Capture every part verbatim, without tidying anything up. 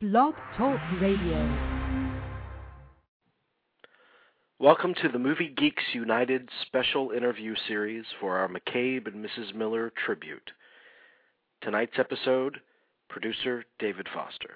Blog Talk Radio. Welcome to the Movie Geeks United special interview series for our McCabe and Missus Miller tribute. Tonight's episode, producer David Foster.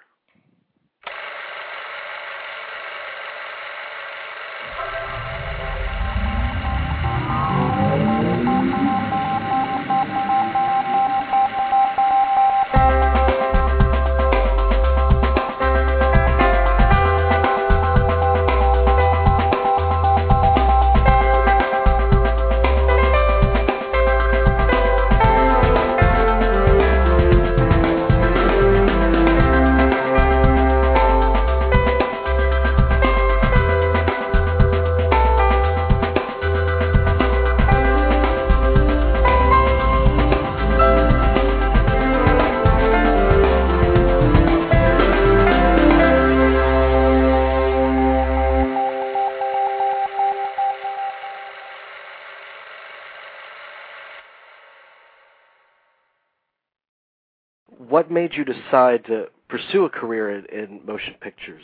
What made you decide to pursue a career in, in motion pictures?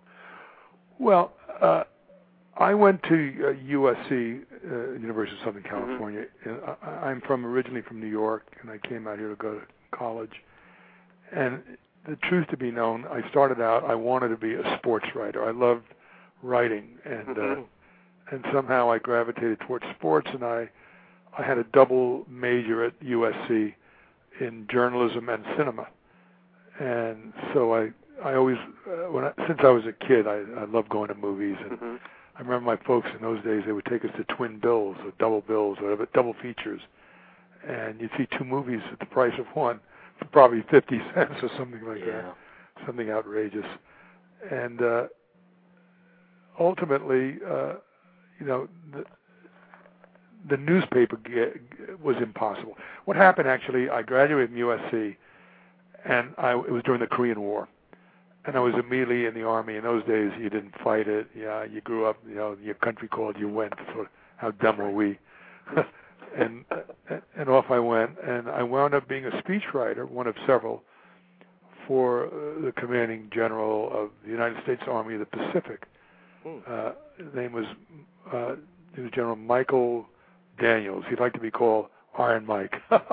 Well, uh, I went to uh, U S C, uh, University of Southern California. Mm-hmm. I, I'm from originally from New York, and I came out here to go to college. And the truth to be known, I started out, I wanted to be a sports writer. I loved writing, and mm-hmm. uh, and somehow I gravitated towards sports, and I I had a double major at U S C in journalism and cinema. And so I I always, uh, when I, since I was a kid, I, I loved going to movies. And mm-hmm. I remember my folks in those days, they would take us to twin bills or double bills or whatever, double features. And you'd see two movies at the price of one for probably fifty cents or something like yeah. that, something outrageous. And uh, ultimately, uh, you know, the, the newspaper get, was impossible. What happened, actually, I graduated from U S C, and I, it was during the Korean War. And I was immediately in the Army. In those days, you didn't fight it. Yeah, you grew up, you know, your country called, you went. So how dumb were we? and and off I went. And I wound up being a speechwriter, one of several, for uh, the commanding general of the United States Army of the Pacific. Uh, his name was, uh, he was General Michael Daniels. He'd like to be called Iron Mike.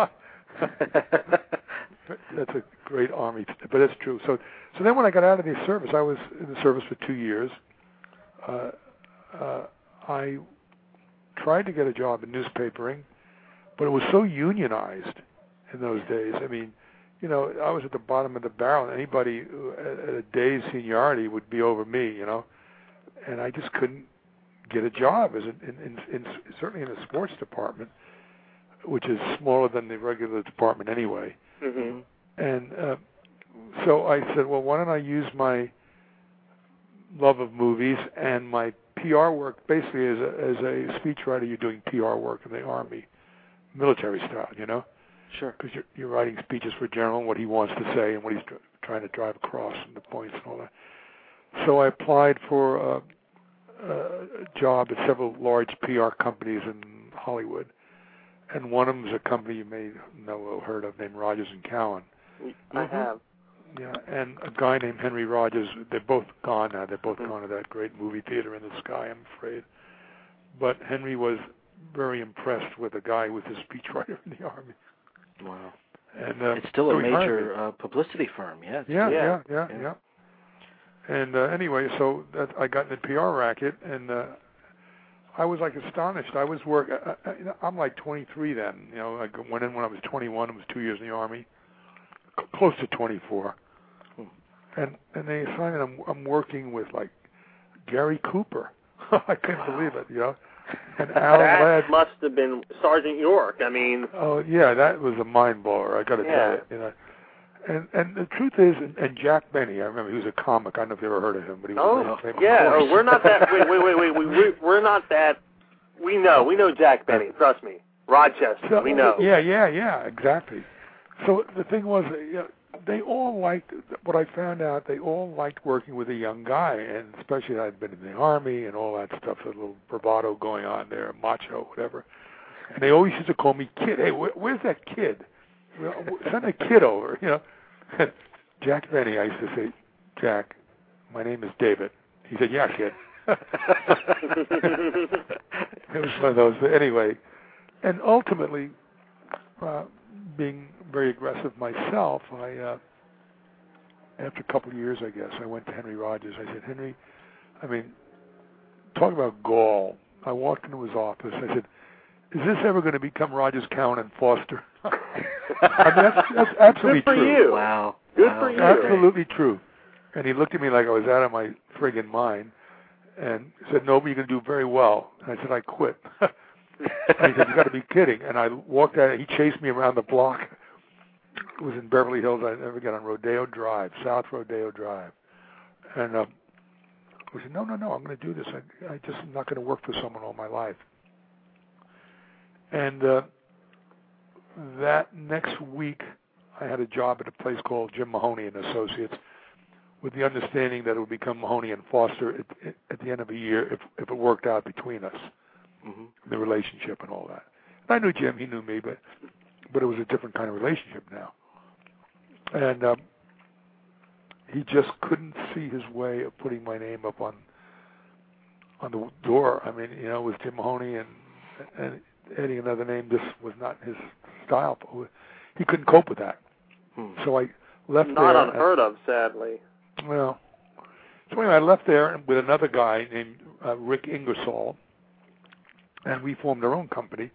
That's a great Army, but it's true. So, so then when I got out of the service, I was in the service for two years. Uh, uh, I tried to get a job in newspapering, but it was so unionized in those days. I mean, you know, I was at the bottom of the barrel. Anybody at a day's seniority would be over me, you know, and I just couldn't get a job as in, in, in, certainly in the sports department, which is smaller than the regular department anyway. Mm-hmm. And uh, so I said, well, why don't I use my love of movies and my P R work? Basically, as a, as a speechwriter, you're doing P R work in the Army, military style, you know? Sure. Because you're, you're writing speeches for General, what he wants to say and what he's tr- trying to drive across and the points and all that. So I applied for uh, a job at several large P R companies in Hollywood. And one of them is a company you may know or heard of named Rogers and Cowan. I mm-hmm. have. Yeah, and a guy named Henry Rogers. They're both gone now. They're both mm-hmm. gone to that great movie theater in the sky, I'm afraid. But Henry was very impressed with a guy who was a speechwriter in the Army. Wow. And uh, it's still so a major uh, publicity firm, yeah. Yeah, yeah, yeah, yeah. yeah. yeah. And uh, anyway, so that I got in the P R racket, and uh, I was like astonished. I was work. I, I, I'm like twenty-three then. You know, I went in when I was twenty-one. It was two years in the Army, c- close to twenty-four. Hmm. And and they assigned me. I'm I'm working with like Gary Cooper. I couldn't believe it. You know, and Alan that Ladd must have been Sergeant York. I mean, oh yeah, that was a mind blower. I got to yeah. tell you. You know. And and the truth is, and, and Jack Benny, I remember he was a comic. I don't know if you ever heard of him, but he was. Oh, yeah. Oh, we're not that. Wait, wait, wait, wait. We we're, we're not that. We know. We know Jack Benny. Trust me, Rochester. So, we know. Yeah, yeah, yeah. Exactly. So the thing was, you know, they all liked what I found out. They all liked working with a young guy, and especially I'd been in the Army and all that stuff. A little bravado going on there, macho, whatever. And they always used to call me kid. Hey, where, where's that kid? Send a kid over, you know. Jack Benny, I used to say, Jack, my name is David. He said, yeah, kid. It was one of those. Anyway, and ultimately, uh, being very aggressive myself, I, uh, after a couple of years, I guess, I went to Henry Rogers. I said, Henry, I mean, talk about gall. I walked into his office. I said, is this ever going to become Rogers, Cowan, and Foster? I mean, that's, that's absolutely Good for true. you. Wow. Good wow. for you. Absolutely true. And he looked at me like I was out of my friggin' mind and said, no, but you're going to do very well. And I said, I quit. And he said, you got to be kidding. And I walked out. He chased me around the block. It was in Beverly Hills. I never got on Rodeo Drive, South Rodeo Drive. And uh, I said, no, no, no, I'm going to do this. I, I just am not going to work for someone all my life. And uh, that next week, I had a job at a place called Jim Mahoney and Associates, with the understanding that it would become Mahoney and Foster at, at the end of a year if, if it worked out between us, mm-hmm. the relationship and all that. And I knew Jim, he knew me, but but it was a different kind of relationship now. And um, he just couldn't see his way of putting my name up on on the door. I mean, you know, it was Jim Mahoney and, and adding another name just was not his style. He couldn't cope with that. Hmm. So I left not there. Not unheard of, sadly. Well, so anyway, I left there with another guy named uh, Rick Ingersoll, and we formed our own company.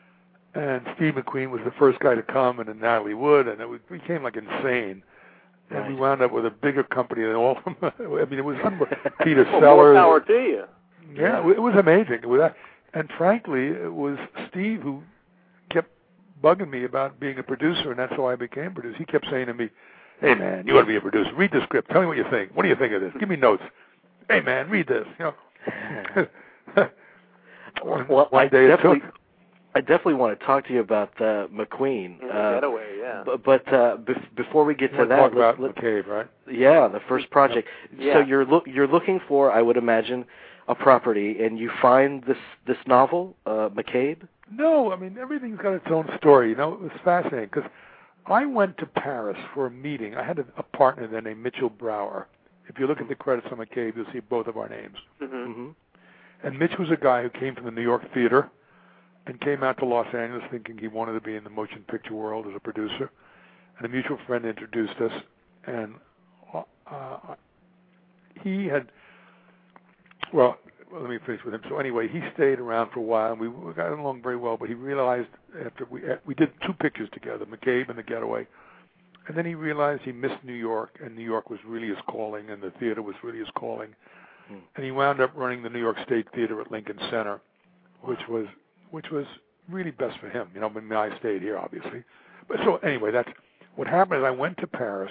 And Steve McQueen was the first guy to come, and then Natalie Wood, and it was, became like insane. And right. we wound up with a bigger company than all of them. I mean, it was unbelievable. Peter well, Sellers. More power to you. Yeah, yeah. It was amazing. It was, and frankly, it was Steve who kept bugging me about being a producer, and that's how I became a producer. He kept saying to me, hey, man, you ought to be a producer. Read the script. Tell me what you think. What do you think of this? Give me notes. Hey, man, read this. You know. well, I definitely, I definitely want to talk to you about uh, McQueen. Yeah, uh, Getaway, yeah. B- but uh, b- before we get you to that, talk about let, McCabe, right? Yeah, the first project. Yeah. So you're look you're looking for, I would imagine, a property, and you find this this novel, uh, McCabe. No, I mean everything's got its own story. You know, it was fascinating because I went to Paris for a meeting. I had a, a partner there named Mitchell Brower. If you look at the credits on McCabe, you'll see both of our names. Mm-hmm. Mm-hmm. And Mitch was a guy who came from the New York theater and came out to Los Angeles thinking he wanted to be in the motion picture world as a producer. And a mutual friend introduced us, and uh, he had, well, well, let me finish with him. So anyway, he stayed around for a while, and we got along very well, but he realized after we we did two pictures together, McCabe and The Getaway, and then he realized he missed New York, and New York was really his calling, and the theater was really his calling. Hmm. And he wound up running the New York State Theater at Lincoln Center, which was which was really best for him. You know, I mean, I stayed here, obviously. But so anyway, that's what happened. Is I went to Paris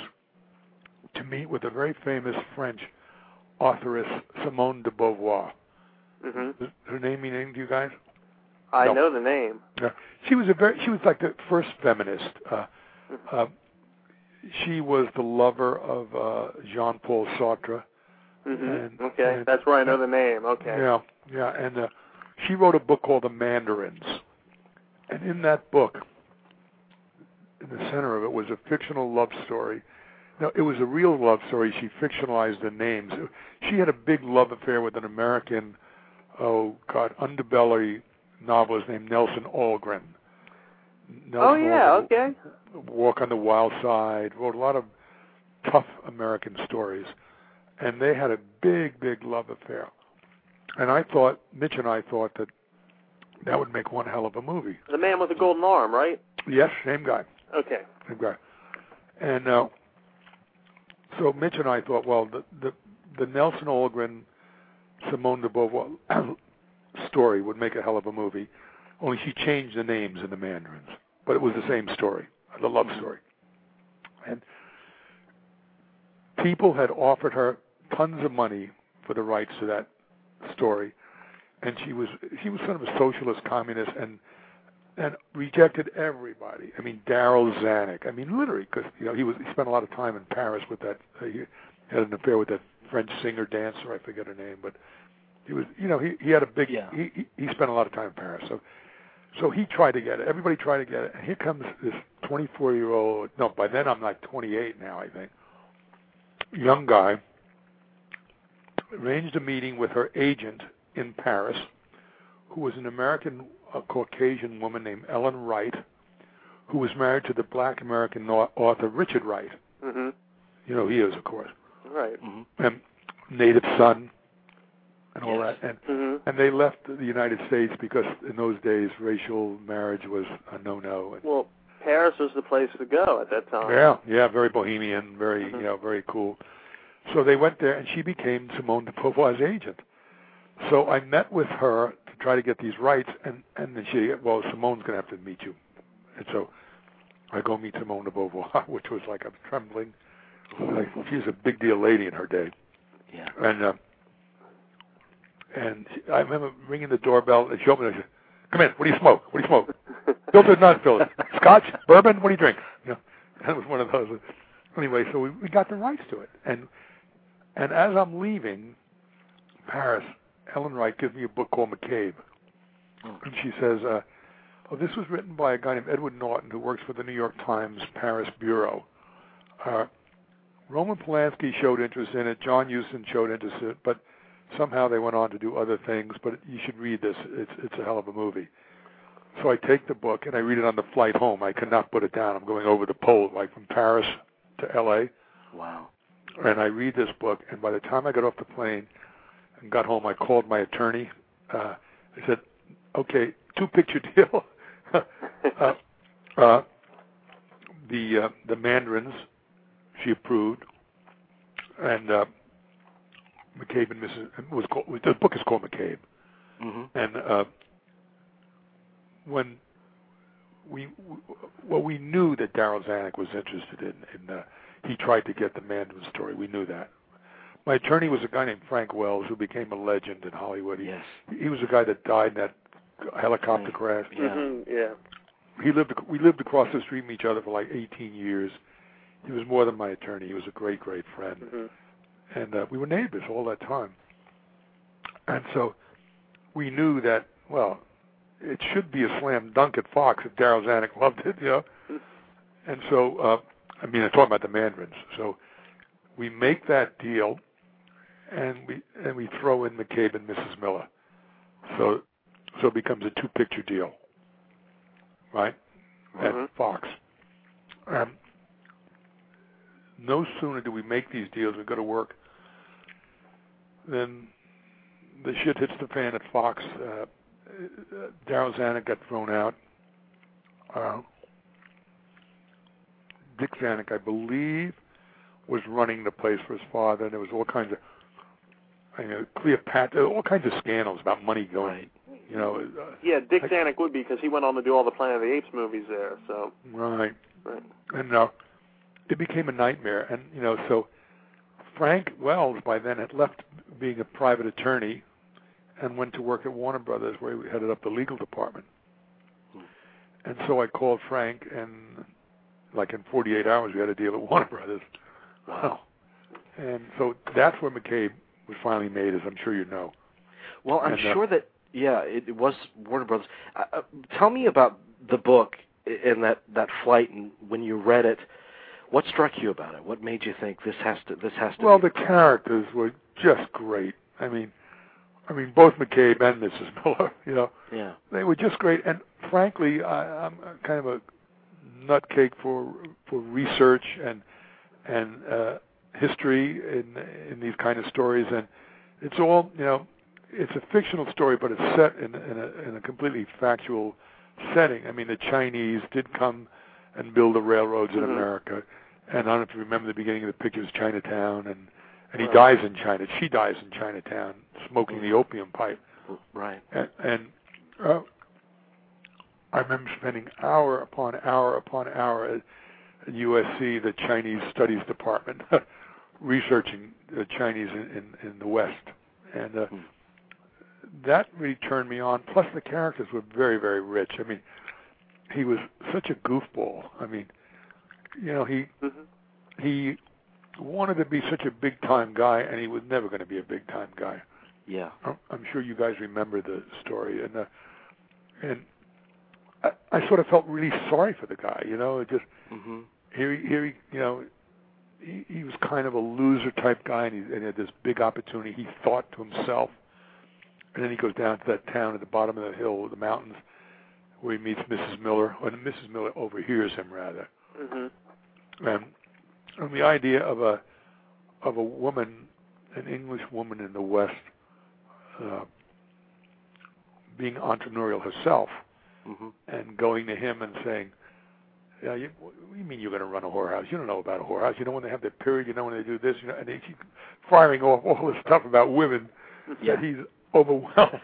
to meet with a very famous French authoress, Simone de Beauvoir. Mm-hmm. Does her name mean anything to you guys? I no. know the name. Yeah. She was a very. She was like the first feminist. Uh, uh, she was the lover of uh, Jean-Paul Sartre. Mm-hmm. And, okay, and, that's where I know the name. Okay. Yeah, yeah, and uh, she wrote a book called The Mandarins, and in that book, in the center of it was a fictional love story. No, it was a real love story. She fictionalized the names. She had a big love affair with an American, oh God, underbelly novelist named Nelson Algren. Nelson oh yeah, Algren, okay. Walk on the Wild Side, wrote a lot of tough American stories. And they had a big, big love affair. And I thought, Mitch and I thought that that would make one hell of a movie. The Man with the Golden Arm, right? Yes, same guy. Okay. Same guy. And uh, so Mitch and I thought, well, the the, the Nelson Algren, Simone de Beauvoir story would make a hell of a movie, only she changed the names in the Mandarins. But it was the same story, the love story. And people had offered her tons of money for the rights to that story, and she was she was sort of a socialist communist and and rejected everybody. I mean, Daryl Zanuck. I mean, literally, because you know he was he spent a lot of time in Paris with that. Uh, he had an affair with that French singer dancer. I forget her name, but he was you know he he had a big. Yeah. He, he he spent a lot of time in Paris. So so he tried to get it. Everybody tried to get it. And here comes this twenty-four year old. No, by then I'm like twenty-eight now, I think. young guy, arranged a meeting with her agent in Paris, who was an American uh, Caucasian woman named Ellen Wright, who was married to the black American author Richard Wright. Mm-hmm. You know who he is, of course. Right. Mm-hmm. And native son and all Yes. that. And Mm-hmm. and they left the United States because in those days racial marriage was a no-no. And, Well, Paris was the place to go at that time. yeah, yeah, very bohemian, very, Mm-hmm. you know, very cool. So they went there, and she became Simone de Beauvoir's agent. So I met with her to try to get these rights, and, and then she, well, Simone's going to have to meet you. And so I go meet Simone de Beauvoir, which was like, I'm trembling. Like, she's a big deal lady in her day. Yeah. And uh, and she, I remember ringing the doorbell, and she opened it, and she said, come in, what do you smoke? What do you smoke? Filtered, not filtered. Scotch, bourbon, what do you drink? You know, that was one of those. Anyway, so we, we got the rights to it. And and as I'm leaving Paris, Ellen Wright gives me a book called McCabe. Oh. And she says, uh, oh, this was written by a guy named Edward Norton, who works for the New York Times Paris Bureau. Uh, Roman Polanski showed interest in it. John Huston showed interest in it, but somehow they went on to do other things. But you should read this. It's it's a hell of a movie. So I take the book and I read it on the flight home. I cannot put it down. I'm going over the pole, like from Paris to L A Wow. And I read this book, and by the time I got off the plane and got home, I called my attorney. Uh, I said, okay, two-picture deal. uh, uh, the uh, the Mandarins, she approved, and uh, McCabe and Missus was called, the book is called McCabe. Mm-hmm. And uh, when we, well, we knew that Darryl Zanuck was interested in, in uh, he tried to get the Mandarin story. We knew that. My attorney was a guy named Frank Wells, who became a legend in Hollywood. He, Yes. he was a guy that died in that helicopter Right. crash. Yeah. Mm-hmm. Yeah. He lived. We lived across the street from each other for like eighteen years. He was more than my attorney. He was a great, great friend, Mm-hmm. and uh, we were neighbors all that time. And so we knew that, well, it should be a slam dunk at Fox if Darryl Zanuck loved it, you know. And so, uh, I mean, I'm talking about the Mandarins. So we make that deal, and we and we throw in McCabe and Missus Miller. So so it becomes a two-picture deal, right, Mm-hmm. at Fox. Um, no sooner do we make these deals, we go to work, then the shit hits the fan at Fox. Uh, Darryl Zanuck got thrown out. Uh, Dick Zanuck, I believe, was running the place for his father, and there was all kinds of, you know, Cleopatra, all kinds of scandals about money going, Right. you know. Uh, Yeah, Dick I- Zanuck would be because he went on to do all the Planet of the Apes movies there. So. Right. Right. And uh, it became a nightmare. And, you know, so Frank Wells by then had left being a private attorney and went to work at Warner Brothers, where he headed up the legal department. Hmm. And so I called Frank, and like in forty-eight hours, we had a deal at Warner Brothers. Wow. And so that's where McCabe was finally made, as I'm sure you know. Well, I'm And, uh, sure that, yeah, it, it was Warner Brothers. Uh, uh, tell me about the book and that, that flight, and when you read it, what struck you about it? What made you think this has to this has to Well, be the characters were just great. I mean, I mean, both McCabe and Missus Miller, you know, Yeah. they were just great. And frankly, I, I'm kind of a nutcake for for research and and uh, history in in these kind of stories. And it's all, you know, it's a fictional story, but it's set in in a, in a completely factual setting. I mean, the Chinese did come and build the railroads in Mhm. America. And I don't know if you remember the beginning of the picture is Chinatown, and and he Right. dies in China. She dies in Chinatown, smoking the opium pipe. Right. And, and uh, I remember spending hour upon hour upon hour at, at U S C, the Chinese Studies Department, researching the Chinese in, in, in the West. And uh, Hmm. that really turned me on. Plus, the characters were very, very rich. I mean, he was such a goofball. I mean, you know, he Mm-hmm. he wanted to be such a big-time guy, and he was never going to be a big-time guy. Yeah. I'm, I'm sure you guys remember the story, and uh, and I, I sort of felt really sorry for the guy. You know, it just Mm-hmm. here, he, here, he, you know, he, he was kind of a loser type guy, and he, and he had this big opportunity. He thought to himself, and then he goes down to that town at the bottom of the hill, the mountains, where he meets Missus Miller, or Missus Miller overhears him rather. Mm-hmm. And, and the idea of a of a woman, an English woman in the West, uh, being entrepreneurial herself, mm-hmm. and going to him and saying, yeah, you, what do you mean you're going to run a whorehouse? You don't know about a whorehouse. You know when they have their period. You know when they do this. You know, and they keep firing off all this stuff about women yeah. that he's overwhelmed.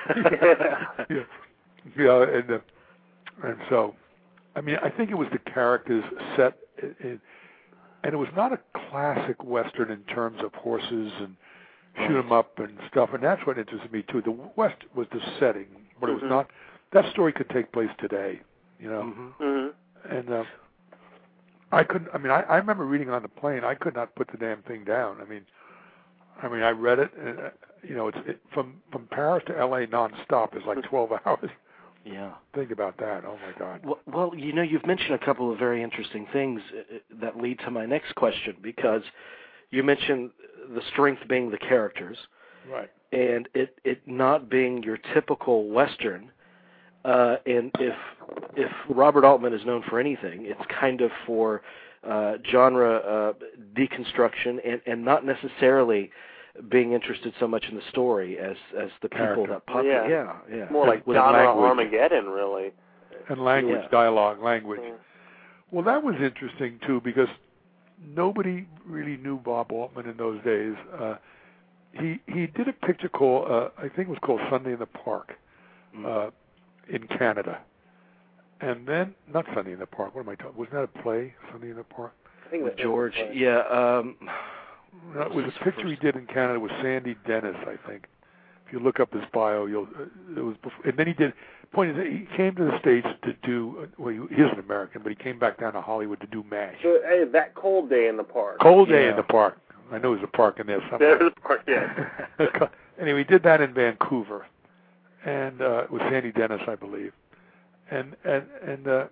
yeah, yeah, and uh, and so, I mean, I think it was the characters set, in, in, and it was not a classic Western in terms of horses and shoot 'em up and stuff, and that's what interested me too. The West was the setting, but it was mm-hmm. not. That story could take place today, you know. Mm-hmm. Mm-hmm. And uh, I couldn't. I mean, I, I remember reading on the plane. I could not put the damn thing down. I mean, I mean, I read it, and uh, you know, it's it, from from Paris to L A nonstop is like twelve hours. Yeah. Think about that. Oh my God. Well, well, you know, you've mentioned a couple of very interesting things that lead to my next question, because you mentioned the strength being the characters, right, and it it not being your typical Western. Uh, and if if Robert Altman is known for anything, it's kind of for uh, genre uh, deconstruction and, and not necessarily being interested so much in the story as as the people Character. that pop. Yeah. yeah, yeah. More like With genre language. Armageddon, really. and language, Yeah. dialogue, language. Yeah. Well, that was interesting too, because nobody really knew Bob Altman in those days. Uh, he he did a picture called uh, I think it was called Sunday in the Park. Mm. Uh, in Canada, and then not Sunday in the Park. What am I talking? Wasn't that a play, Sunday in the Park? I think With that George, was- yeah. Um, No, it was his a picture he first- did in Canada with Sandy Dennis, I think. If you look up his bio, you'll. Uh, it was before, and then he did. Point is, he came to the States to do. Well, he, he is an American, but he came back down to Hollywood to do MASH. So, hey, that cold day in the park. Cold Day Yeah. in the Park. I know there's a park in there somewhere. There's the park, yeah. Anyway, he did that in Vancouver, and uh, with Sandy Dennis, I believe. And and and uh,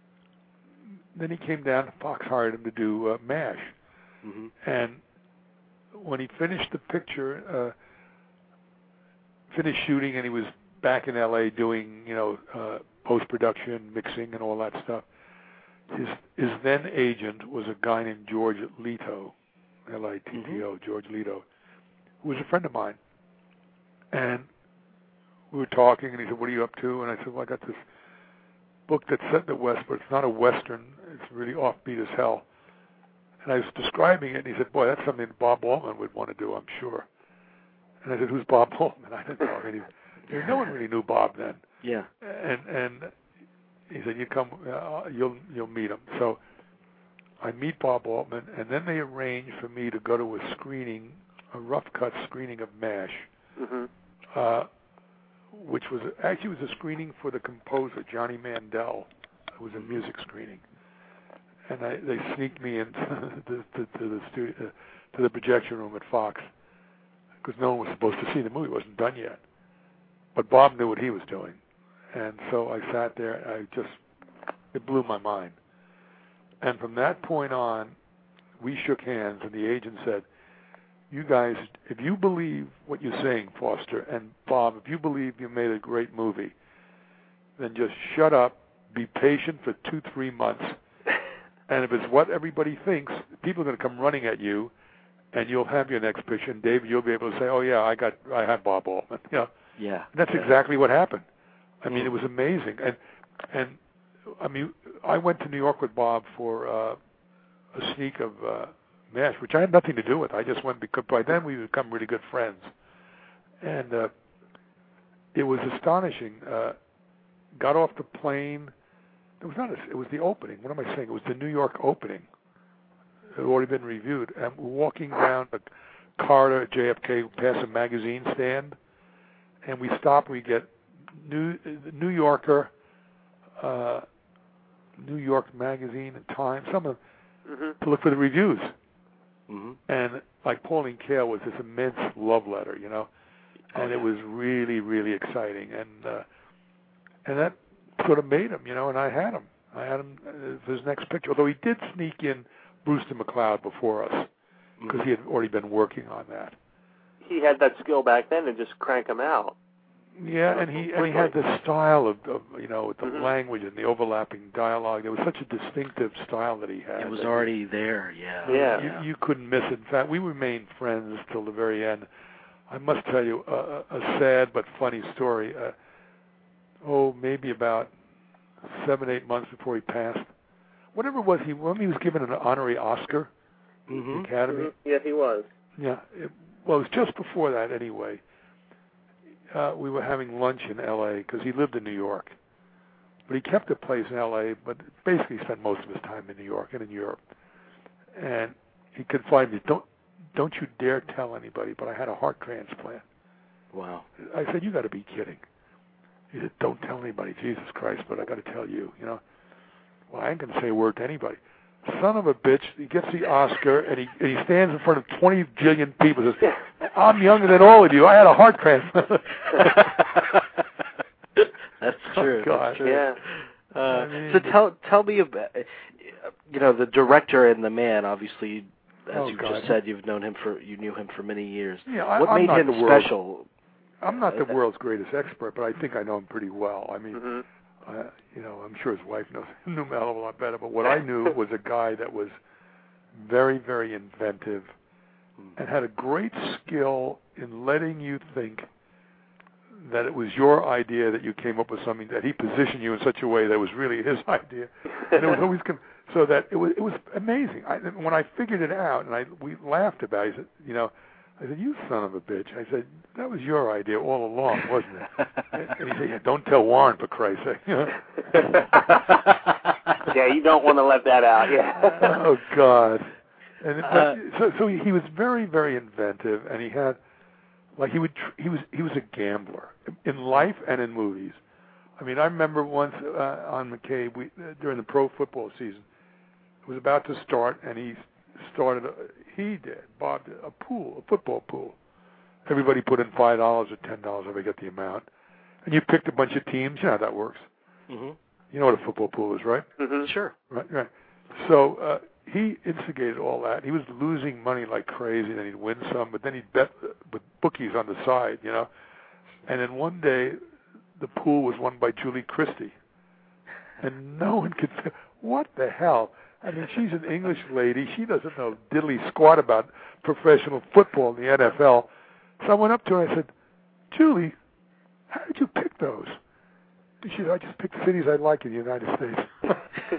then he came down. Fox hired him to do uh, MASH, mm-hmm. and when he finished the picture, uh, finished shooting, and he was back in L A doing, you know, uh, post production, mixing, and all that stuff. His his then agent was a guy named George Leto, L I T T O, Mm-hmm. George Leto, who was a friend of mine, and we were talking, and he said, "What are you up to?" And I said, "Well, I got this book that's set in the West, but it's not a Western. It's really offbeat as hell." And I was describing it, and he said, "Boy, that's something that Bob Altman would want to do, I'm sure." And I said, "Who's Bob Altman?" I didn't know any. No one really knew Bob then. Yeah. And and he said, "You come, uh, you'll you'll meet him." So I meet Bob Altman, and then they arrange for me to go to a screening, a rough cut screening of MASH. Mm-hmm. Uh, which was actually was a screening for the composer Johnny Mandel. It was a music screening, and I, they sneaked me into the, to, to the studio, uh, to the projection room at Fox, because no one was supposed to see the movie; it wasn't done yet. But Bob knew what he was doing, and so I sat there. And I just it blew my mind, and from that point on, we shook hands, and the agent said, "You guys, if you believe what you're saying, Foster, and Bob, if you believe you made a great movie, then just shut up, be patient for two, three months, and if it's what everybody thinks, people are going to come running at you, and you'll have your next picture, and David, you'll be able to say, oh, yeah, I got, I have Bob Altman." You know, Yeah. and that's yeah. exactly what happened. I mean, Mm. it was amazing. And, and I mean, I went to New York with Bob for uh, a sneak of uh, MASH, which I had nothing to do with. I just went because by then we become really good friends, and uh, it was astonishing. Uh, got off the plane. It was not. A, it was the opening. What am I saying? It was the New York opening. It had already been reviewed, and we're walking down the corridor at J F K, past a magazine stand, and we stop. We get New New Yorker, uh, New York Magazine, and Time. Some of Mm-hmm. to look for the reviews. Mm-hmm. And like Pauline Kael was this immense love letter, you know, and Oh, yeah. it was really, really exciting, and uh, and that sort of made him, you know. And I had him, I had him uh, for his next picture. Although he did sneak in Brewster McCloud before us because he had already been working on that. He had that skill back then to just crank them out. Yeah, and he and he had the style of, of you know, the mm-hmm. language and the overlapping dialogue. There was such a distinctive style that he had. It was already you, there, yeah. Yeah. You, you couldn't miss it. In fact, we remained friends till the very end. I must tell you a, a sad but funny story. Uh, oh, maybe about seven, eight months before he passed. Whatever it was, he when he was given an honorary Oscar, mm-hmm. the Academy. Mm-hmm. Yeah, he was. Yeah, it, well, it was just before that anyway. Uh, we were having lunch in L A because he lived in New York, but he kept a place in L A. But basically, spent most of his time in New York and in Europe. And he confided me, "Don't, don't you dare tell anybody, but I had a heart transplant." Wow. I said, "You got to be kidding." He said, "Don't tell anybody, Jesus Christ, but I got to tell you, you know." Well, I ain't gonna say a word to anybody. Son of a bitch, he gets the Oscar, and he and he stands in front of twenty jillion people and says, "I'm younger than all of you. I had a heart transplant." That's true. Oh, God. That's true. Yeah. Uh, I mean, so tell tell me about, you know, the director and the man. Obviously, as oh, you've God. just said, you've known him for you knew him for many years. Yeah, I, what I'm made not him the world's, special? I'm not the world's greatest expert, but I think I know him pretty well. I mean, Mm-hmm. uh, you know, I'm sure his wife knows knew him a hell of a lot better. But what I knew was a guy that was very, very inventive and had a great skill in letting you think that it was your idea, that you came up with something, that he positioned you in such a way that was really his idea, and it was always com- so that it was it was amazing. I, when I figured it out, and I we laughed about it, I said, you know, I said, "You son of a bitch!" I said, "That was your idea all along, wasn't it?" And he said, "Yeah, don't tell Warren, for Christ's sake." Yeah, you don't want to let that out. Yeah. Oh God. And it, Uh, but, so so he, he was very, very inventive, and he had like he would tr- he was he was a gambler in life and in movies. I mean, I remember once uh, on McCabe we uh, during the pro football season, it was about to start, and he started. A, he did Bob did a pool, a football pool. Everybody put in five dollars or ten dollars, if I get the amount, and you picked a bunch of teams. You know how that works. Mm-hmm. You know what a football pool is, right? Mm-hmm. Sure. Right, right. So uh, he instigated all that. He was losing money like crazy, and then he'd win some, but then he'd bet with bookies on the side, you know. And then one day, the pool was won by Julie Christie, and no one could say, "What the hell?" I mean, she's an English lady. She doesn't know diddly squat about professional football in the N F L. So I went up to her and I said, "Julie, how did you pick those?" She said, "I just picked cities I like in the United States."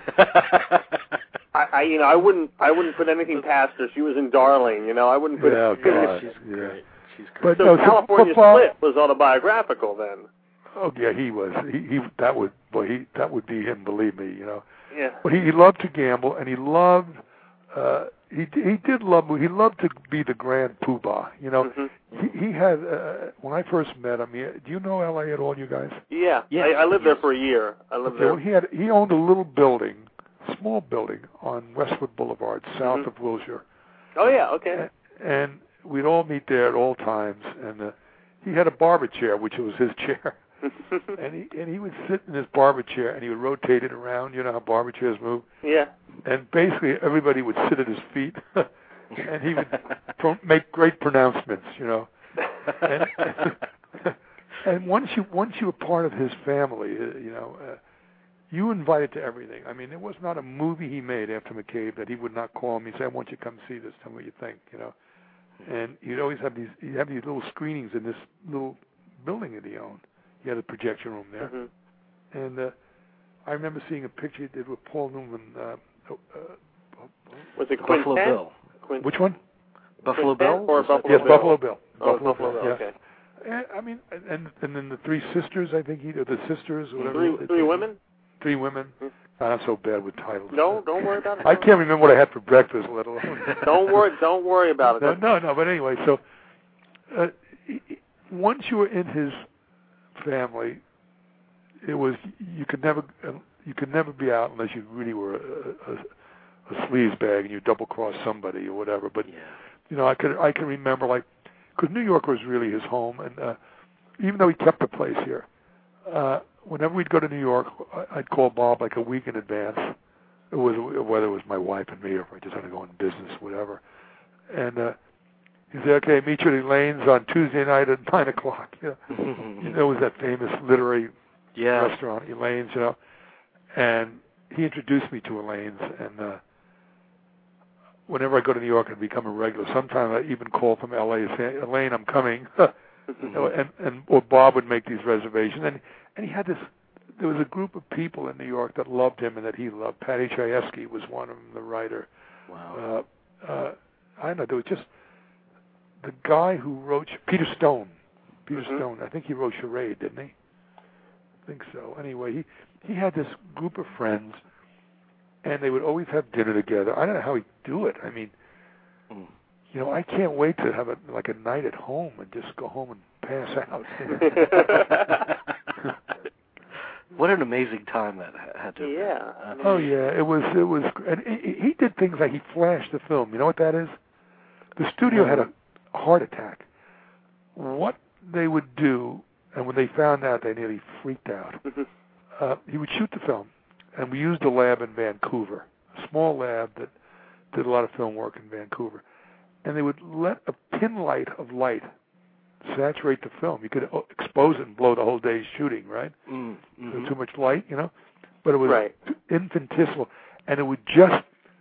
I, I, you know, I wouldn't, I wouldn't put anything past her. She was in Darling, you know. I wouldn't put. Yeah, it, God. She's Yeah. great. She's great. But so no, California football, Split was autobiographical then. Oh yeah, he was. He, he that would boy he that would be him. Believe me, you know. Yeah. But he, he loved to gamble, and he loved. Uh, he he did love. He loved to be the grand poobah. You know. Mm-hmm. He he had. Uh, when I first met him, he, do you know L A at all, you guys? Yeah. Yes. I, I lived Yes. there for a year. I lived Okay, there. well, he had. He owned a little building, small building on Westwood Boulevard, south Mm-hmm. of Wilshire. Oh yeah. Okay. And, and we'd all meet there at all times, and uh, he had a barber chair, which was his chair. and he and he would sit in his barber chair and he would rotate it around. You know how barber chairs move. Yeah. And basically everybody would sit at his feet, and he would pro- make great pronouncements. You know. And, and once you once you were part of his family, uh, you know, uh, you invited to everything. I mean, there was not a movie he made after McCabe that he would not call me and say, "I want you to come see this. Tell me what you think." You know. And he'd always have these he'd have these little screenings in this little building that he owned. He had a projection room there. Mm-hmm. And uh, I remember seeing a picture he did with Paul Newman. Uh, uh, Was it Buffalo Quintet? Bill. Quintet? which one? Buffalo Quintet Bill? or Was that- Buffalo Yes, Bill? Buffalo Bill. Oh, Buffalo, Buffalo Bill. yeah. Okay. And, I mean, and and then the three sisters. I think he or the sisters, or whatever. Three, three women? Three women. Hmm. God, I'm so bad with titles. No, don't worry about it. I can't remember what I had for breakfast, let alone. Don't worry. Don't worry about it. No, no, no. But anyway, so uh, he- he- once you were in his family, it was you could never you could never be out unless you really were a, a, a sleazebag and you double cross somebody or whatever. But Yeah. you know, I could I can remember like because New York was really his home, and uh, even though he kept a place here, uh, whenever we'd go to New York, I'd call Bob like a week in advance, it was whether it was my wife and me or if I just had to go in business, whatever. And uh, he said, "Okay, meet you at Elaine's on Tuesday night at nine o'clock." You know, you know, it was that famous literary yeah. restaurant, Elaine's. You know, and he introduced me to Elaine's, and uh, whenever I go to New York and become a regular, sometimes I even call from L A and say, "Elaine, I'm coming." You know, and and or Bob would make these reservations, and and he had this. There was a group of people in New York that loved him and that he loved. Patty Chayefsky was one of them, the writer. Wow. Uh, uh, I don't know. There was just the guy who wrote Peter Stone. Peter mm-hmm. Stone. I think he wrote Charade, didn't he? I think so. Anyway, he he had this group of friends, and they would always have dinner together. I don't know how he'd do it. I mean. Mm. You know, I can't wait to have a like a night at home and just go home and pass out. What an amazing time that had to. Yeah. Uh, oh yeah, it was it was, and he, he did things like he flashed the film. You know what that is? The studio had a heart attack. What they would do, and when they found out, they nearly freaked out. uh, he would shoot the film, and we used a lab in Vancouver, a small lab that did a lot of film work in Vancouver. And they would let a pin light of light saturate the film. You could expose it and blow the whole day's shooting, right? Mm-hmm. So too much light, you know? But it was right. infinitesimal. And it would just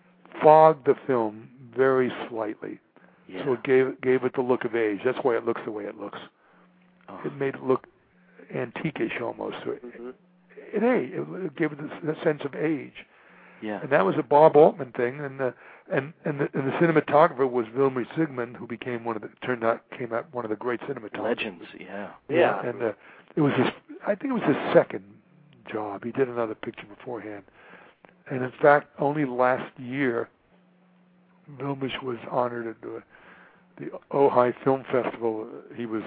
fog the film very slightly. Yeah. So it gave, gave it the look of age. That's why it looks the way it looks. Oh. It made it look antique-ish almost. Mm-hmm. It, it, it gave it a sense of age. Yeah. And that was a Bob Altman thing, and the and and the, and the cinematographer was Wilmer Sigmund, who became one of the turned out came out one of the great cinematographers. Legends, yeah. Yeah, yeah. and uh, it was his. I think it was his second job. He did another picture beforehand, and in fact, only last year, Wilmish was honored at the, the Ojai Film Festival. He was.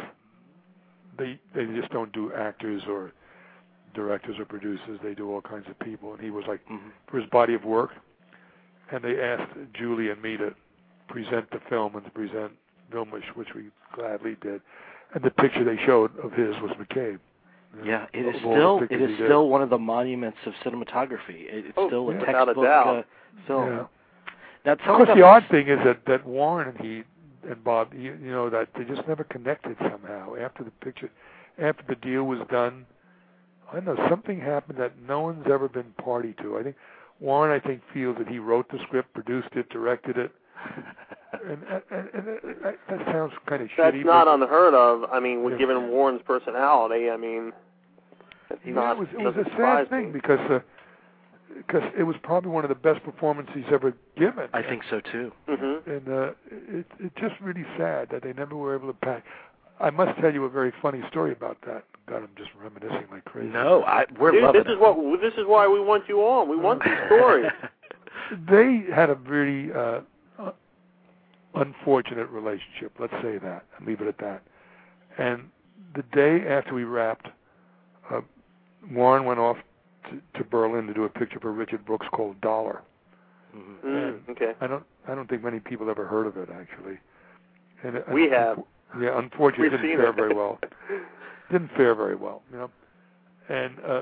They they just don't do actors or directors or producers. They do all kinds of people, and he was like mm-hmm. for his body of work. And they asked Julie and me to present the film and to present Wilmish, which we gladly did. And the picture they showed of his was McCabe. Yeah, it is still it is still one of the monuments of cinematography. It, it's oh, still yeah. a textbook uh, film. Yeah. That's of course, the odd thing is that, that Warren and he and Bob, you, you know, that they just never connected somehow. After the picture, after the deal was done, I don't know, something happened that no one's ever been party to. I think Warren, I think, feels that he wrote the script, produced it, directed it. and, and, and, and that, that sounds kind of That's shitty. That's not but, unheard of. I mean, yeah, given Warren's personality, I mean, it's yeah, not. It was, it was a sad thing because uh, because it was probably one of the best performances he's ever given. I think so too. Mm-hmm. And uh, it, it's just really sad that they never were able to pack. I must tell you a very funny story about that. God, I'm just reminiscing like crazy. No, I, we're Dude, loving this is it. what this is why we want you on. We want these stories. They had a really uh, uh, unfortunate relationship. Let's say that and leave it at that. And the day after we wrapped, uh, Warren went off to, to Berlin to do a picture for Richard Brooks called Dollar. Mm-hmm. Mm, okay. I don't. I don't think many people ever heard of it actually. And it, we have. Yeah, unfortunately, it didn't fare it. very well. Didn't fare very well, you know. And uh,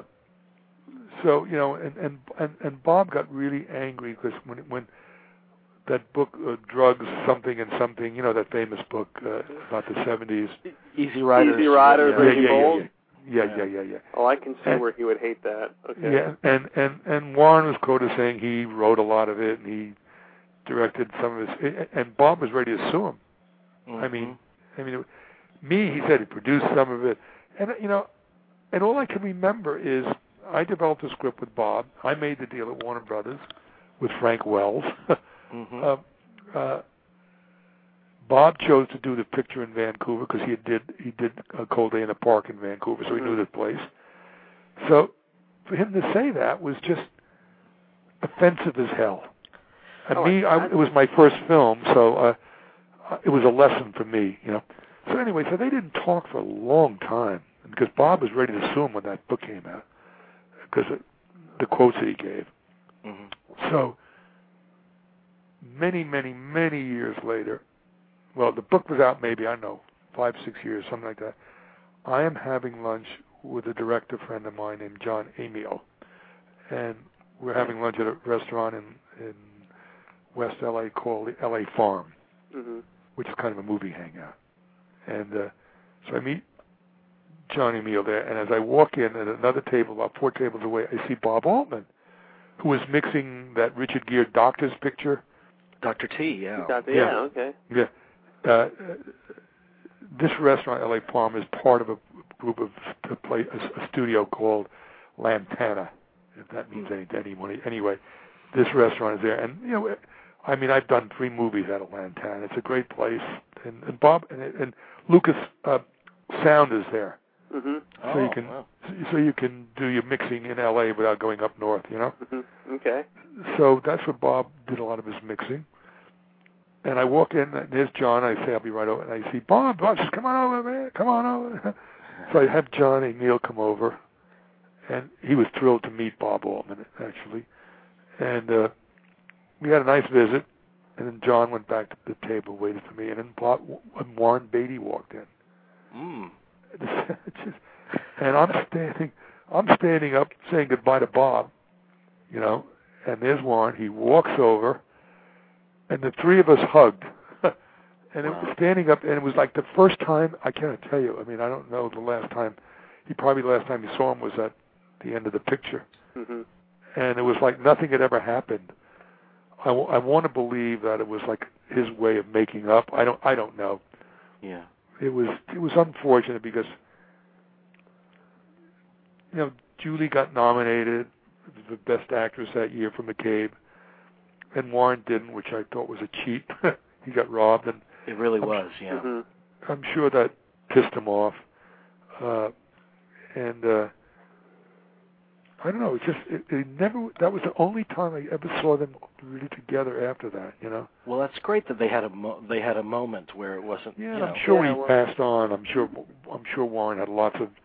so, you know, and, and and and Bob got really angry because when when that book, uh, Drugs, Something and Something, you know, that famous book uh, about the seventies. Easy Riders. Easy Riders. Yeah, Raging yeah, Bulls. yeah, yeah, yeah, yeah, yeah, yeah. Oh, I can see and, where he would hate that. Okay. Yeah, and and and Warren was quoted saying he wrote a lot of it and he directed some of his, and Bob was ready to sue him. Mm-hmm. I mean. I mean, me, he said he produced some of it. And, you know, and all I can remember is I developed a script with Bob. I made the deal at Warner Brothers with Frank Wells. mm-hmm. uh, uh, Bob chose to do the picture in Vancouver because he did he did a Cold Day in the Park in Vancouver, so he mm-hmm. knew the place. So for him to say that was just offensive as hell. And oh, me, I, I, it was my first film, so... Uh, Uh, it was a lesson for me, you know. So anyway, so they didn't talk for a long time because Bob was ready to sue him when that book came out because of the quotes that he gave. Mm-hmm. So many, many, many years later, well, the book was out maybe, I don't know, five, six years, something like that. I am having lunch with a director friend of mine named John Amiel, and we were having lunch at a restaurant in in West L A called the L A Farm, mm-hmm. which is kind of a movie hangout. And uh, so I meet Johnny Neal there, and as I walk in at another table about four tables away, I see Bob Altman, who was mixing that Richard Gere Doctor's picture. Doctor T, yeah. Doctor, yeah. yeah, okay. Yeah. Uh, this restaurant, L A Farm, is part of a group of a, play, a, a studio called Lantana, if that means anything to anyone. Anyway, this restaurant is there, and you know, I mean, I've done three movies out of Lantana. It's a great place, and, and Bob and, and Lucas uh, Sound is there, mm-hmm. so oh, you can wow. so you can do your mixing in L A without going up north, you know. Mm-hmm. Okay. So that's where Bob did a lot of his mixing. And I walk in, and there's John. I say, I'll be right over. And I see Bob. Bob says, come on over, man. Come on over. So I have Johnny Neal come over. And he was thrilled to meet Bob Altman, actually. And uh, we had a nice visit. And then John went back to the table, waited for me. And then Bob, and Warren Beatty walked in. Mm. Just, and I'm standing, I'm standing up saying goodbye to Bob, you know. And there's Warren. He walks over. And the three of us hugged, and it was standing up, and it was like the first time, I can't tell you, I mean, I don't know the last time, he probably the last time he saw him was at the end of the picture, mm-hmm. and it was like nothing had ever happened. I, w- I want to believe that it was like his way of making up. I don't, I don't know. Yeah. It was, it was unfortunate because, you know, Julie got nominated for Best Actress that year for McCabe. And Warren didn't, which I thought was a cheat. He got robbed, and It really I'm, was, yeah. Mm-hmm. I'm sure that pissed him off. Uh, and uh, I don't know. It just it, it never. That was the only time I ever saw them really together after that. You know. Well, that's great that they had a mo- they had a moment where it wasn't. Yeah, you know, I'm sure Yeah, he well- passed on. I'm sure. I'm sure Warren had lots of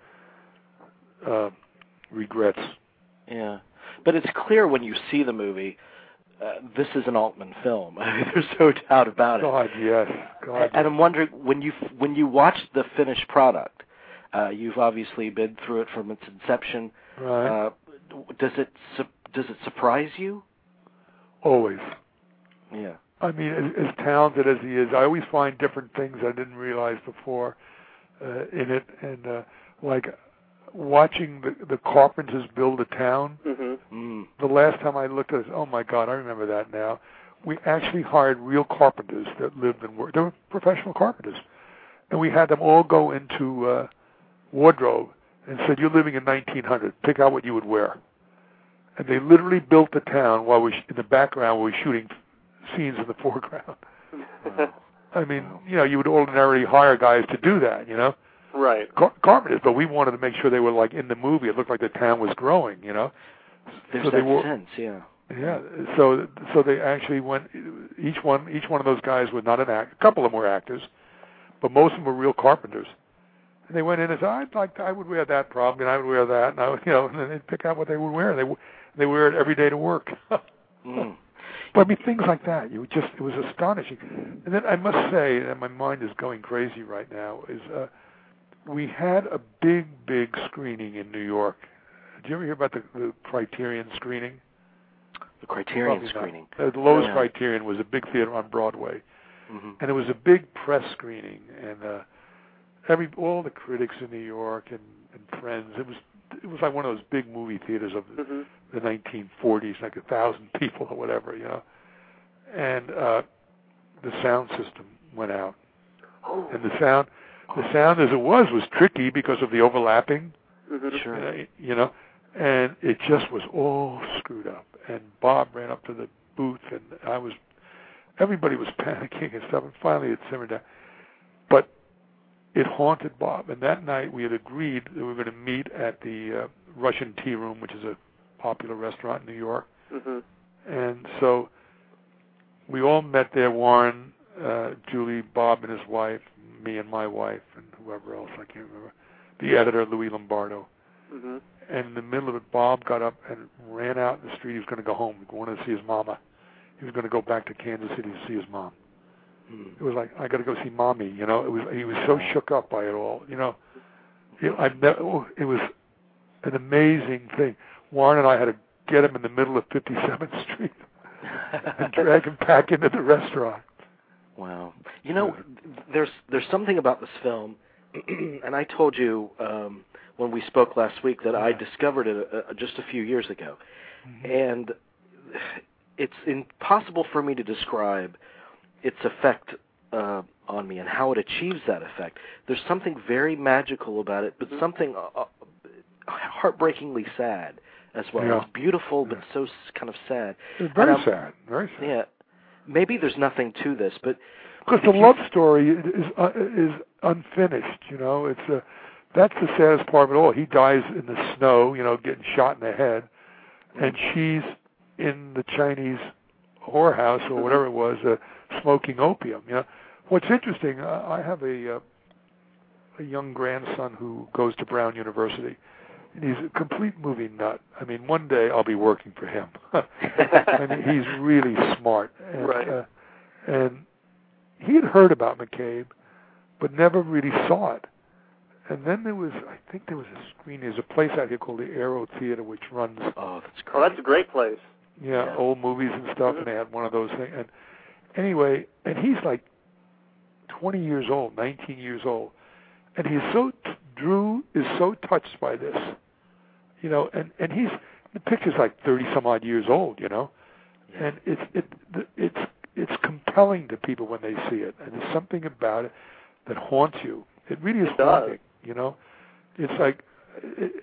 uh, regrets. Yeah, but it's clear when you see the movie. Uh, this is an Altman film. I mean, there's no doubt about it. God, yes. God, and, and I'm wondering when you when you watch the finished product, uh, you've obviously been through it from its inception. right. Uh, does it su- does it surprise you? Always. Yeah. I mean, as, as talented as he is, I always find different things I didn't realize before uh, in it, and uh, like watching the, the Carpenters build a town. Mm-hmm. Mm. The last time I looked at it, oh my God, I remember that now. We actually hired real carpenters that lived and worked. They were professional carpenters. And we had them all go into uh, wardrobe and said, you're living in nineteen hundred. Pick out what you would wear. And they literally built the town while we, in the background, we were shooting scenes in the foreground. Wow. I mean, you know, you would ordinarily hire guys to do that, you know. Right. Car- carpenters, but we wanted to make sure they were like in the movie. It looked like the town was growing, you know. There's so that they were, sense, yeah. Yeah, so so they actually went. Each one, each one of those guys was not an actor. A couple of them were actors, but most of them were real carpenters. And they went in and said, "I'd like, to, I would wear that probably, and I would wear that," and I would, you know, and then they'd pick out what they would wear. And they they wear it every day to work. Mm. But I mean, things like that. You just it was astonishing. And then I must say, and my mind is going crazy right now, is. Uh, We had a big, big screening in New York. Did you ever hear about the, the Criterion screening? The Criterion Probably screening. Uh, the Lowe's Yeah. Criterion was a big theater on Broadway, Mm-hmm. and it was a big press screening. And uh, every all the critics in New York and, and friends. It was it was like one of those big movie theaters of the, Mm-hmm. the nineteen forties, like a thousand people or whatever, you know. And uh, the sound system went out, Oh. and the sound. The sound, as it was, was tricky because of the overlapping, Mm-hmm. Sure. uh, you know, and it just was all screwed up. And Bob ran up to the booth, and I was, everybody was panicking and stuff, and finally it simmered down. But it haunted Bob, and that night we had agreed that we were going to meet at the uh, Russian Tea Room, which is a popular restaurant in New York. Mm-hmm. And so we all met there, Warren, uh, Julie, Bob and his wife, me and my wife, and whoever else, I can't remember, the editor, Louis Lombardo. Mm-hmm. And in the middle of it, Bob got up and ran out in the street. He was going to go home. He wanted to see his mama. He was going to go back to Kansas City to see his mom. Mm. It was like, I got to go see mommy, you know. It was He was so shook up by it all, you know. It, I've never, it was an amazing thing. Warren and I had a get him in the middle of fifty-seventh Street and drag him back into the restaurant. Wow. You know, there's there's something about this film, and I told you um, when we spoke last week that I discovered it uh, just a few years ago. Mm-hmm. And it's impossible for me to describe its effect uh, on me and how it achieves that effect. There's something very magical about it, but mm-hmm. something uh, heartbreakingly sad as well. Yeah. It's beautiful, but yeah. so kind of sad. It's very um, sad, very sad. Yeah. Maybe there's nothing to this, but because the love story is uh, is unfinished. You know, it's a that's the saddest part of it all. He dies in the snow, you know, getting shot in the head, and she's in the Chinese whorehouse or whatever it was, uh, smoking opium. You know, what's interesting, uh, I have a uh, a young grandson who goes to Brown University. And he's a complete movie nut. I mean, one day I'll be working for him. I mean, he's really smart. And, right. Uh, and he had heard about McCabe, but never really saw it. And then there was, I think there was a screen. There's a place out here called the Aero Theater, which runs. Oh, that's great. Oh, that's a great place. Yeah, yeah. old movies and stuff, mm-hmm. and they had one of those things. And anyway, and he's like twenty years old, nineteen years old, and he's so. Drew is so touched by this, you know, and, and he's the picture's like thirty some odd years old, you know, yeah. and it's it it's it's compelling to people when they see it, and there's something about it that haunts you. It really is it haunting, does. you know. It's like it,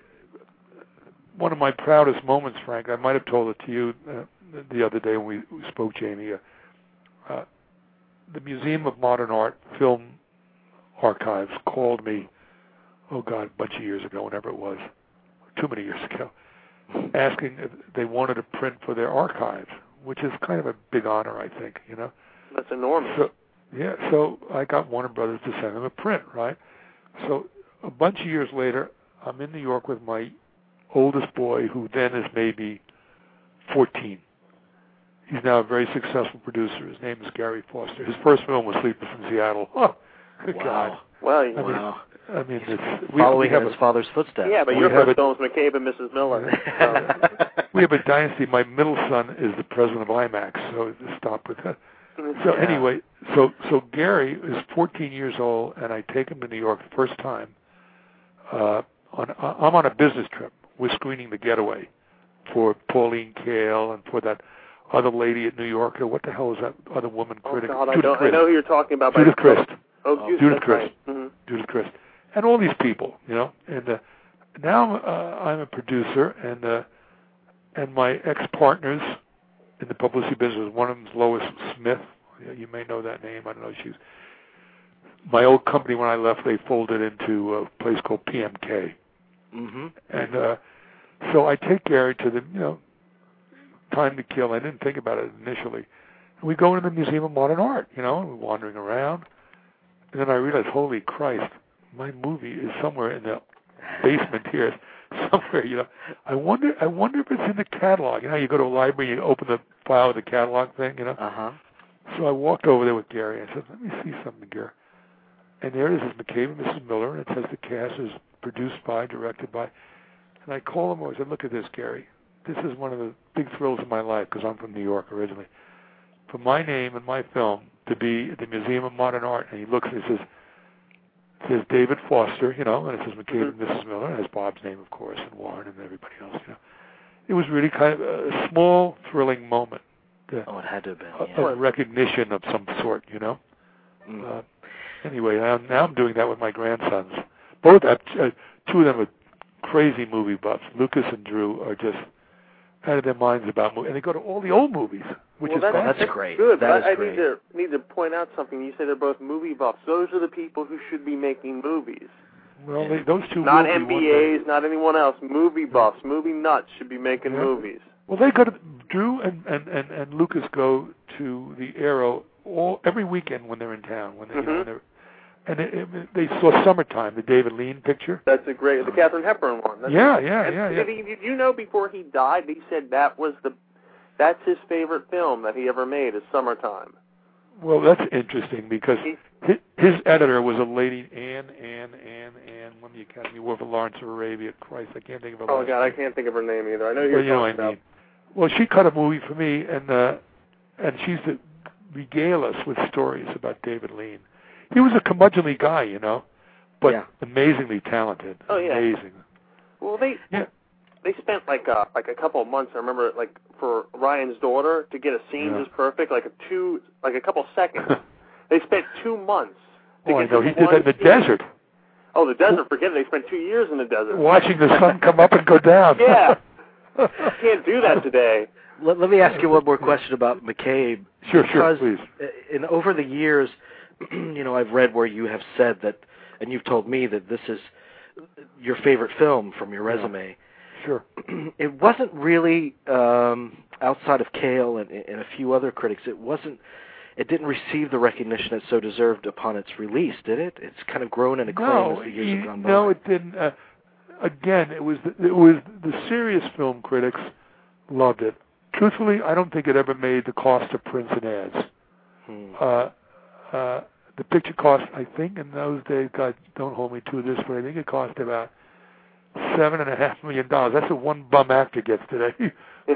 one of my proudest moments, Frank. I might have told it to you uh, the other day when we, we spoke, Jamie. Uh, uh, the Museum of Modern Art Film Archives called me. Oh, God, a bunch of years ago, whenever it was, too many years ago, asking if they wanted a print for their archives, which is kind of a big honor, I think, you know. That's enormous. So, yeah, so I got Warner Brothers to send them a print, right? So a bunch of years later, I'm in New York with my oldest boy, who then is maybe fourteen. He's now a very successful producer. His name is Gary Foster. His first film was Sleepless in Seattle. Oh, good wow. God. Well, I mean, wow. I mean, it's, we, following we have in his a, father's footsteps. Yeah, but we your have first a, film was McCabe and Missus Miller. So. We have a dynasty. My middle son is the president of IMAX, so stop with that. So yeah. anyway, so so Gary is fourteen years old, and I take him to New York the first time. Uh, on I'm on a business trip. We're screening The Getaway for Pauline Kael and for that other lady at New Yorker. What the hell is that other woman Oh, critic? God, I, Judith don't, I Crist. know who you're talking about. Judith by Crist. Oh, Oh, Judith, Judith that's Crist. right. Mm-hmm. Judith Crist. And all these people, you know. And uh, now uh, I'm a producer, and uh, and my ex-partners in the publicity business, one of them is Lois Smith. You may know that name. I don't know. She's my old company. When I left, they folded into a place called P M K. Mm-hmm. And uh, so I take Gary to the, you know, Time to Kill. I didn't think about it initially. And we go into the Museum of Modern Art, you know, and we're wandering around. And then I realized, holy Christ, my movie is somewhere in the basement here, somewhere, you know. I wonder I wonder if it's in the catalog. You know, you go to a library, you open the file of the catalog thing, you know. Uh-huh. So I walked over there with Gary. I said, let me see something, Gary. And there it is, McCabe and Missus Miller, and it says the cast is produced by, directed by. And I called him over. I said, look at this, Gary. This is one of the big thrills of my life, because I'm from New York originally. For my name and my film to be at the Museum of Modern Art, and he looks and he says, it says David Foster, you know, and it says McCabe and Missus Miller, and it has Bob's name, of course, and Warren and everybody else, you know. It was really kind of a small, thrilling moment. Uh, oh, it had to have been, a, yeah. a recognition of some sort, you know. Mm. Uh, anyway, now, now I'm doing that with my grandsons. Both, uh, two of them are crazy movie buffs. Lucas and Drew are just out of their minds about movies, and they go to all the old movies, which well, is that, fun. That's great. Good, that but is I, I great. need to need to point out something. You say they're both movie buffs. Those are the people who should be making movies. Well, they, those two Not will be M B one day. As, not anyone else. Movie buffs, movie nuts should be making Yeah. movies. Well, they go to Drew and, and, and, and Lucas go to the Aero all every weekend when they're in town. When they, Mm-hmm. you know, when they're, and it, it, they saw Summertime, the David Lean picture. That's a great, the Katharine Hepburn one. That's Yeah, a, yeah, and yeah, yeah. Did, he, did you know before he died, he said that was the, that's his favorite film that he ever made is Summertime. Well, that's interesting because He, his, his editor was a lady, Anne, Anne, Anne, Anne, won the Academy Award for Lawrence of Arabia. Christ, I can't think of her oh last God, I name. can't think of her name either. I know who Well, you're you know what talking I about. mean. well, she cut a movie for me, and uh, and she used to regale us with stories about David Lean. He was a curmudgeonly guy, you know, but yeah. amazingly talented. Oh yeah, amazing. Well, they yeah. they spent like a, like a couple of months. I remember, like for Ryan's daughter to get a scene Yeah. just perfect, like a two, like a couple seconds. They spent two months. To Oh, I get know. this He did that in the scene. desert. Oh, the desert. Forget it. They spent two years in the desert. Watching the sun come up and go down. Yeah. Can't do that today. Let, let me ask you one more question about McCabe. Sure, because sure, please. In over the years, you know, I've read where you have said that, and you've told me that this is your favorite film from your resume. Yeah. Sure. It wasn't really um, outside of Cale and, and a few other critics. It wasn't. It didn't receive the recognition it so deserved upon its release, did it? It's kind of grown in acclaim No, as the years he, have gone by. no, it didn't. Uh, again, it was the, it was the serious film critics loved it. Truthfully, I don't think it ever made the cost of prints and ads. Hmm. Uh, uh, the picture cost, I think, in those days, God, don't hold me to this, but I think it cost about seven and a half million dollars. That's what one bum actor gets today.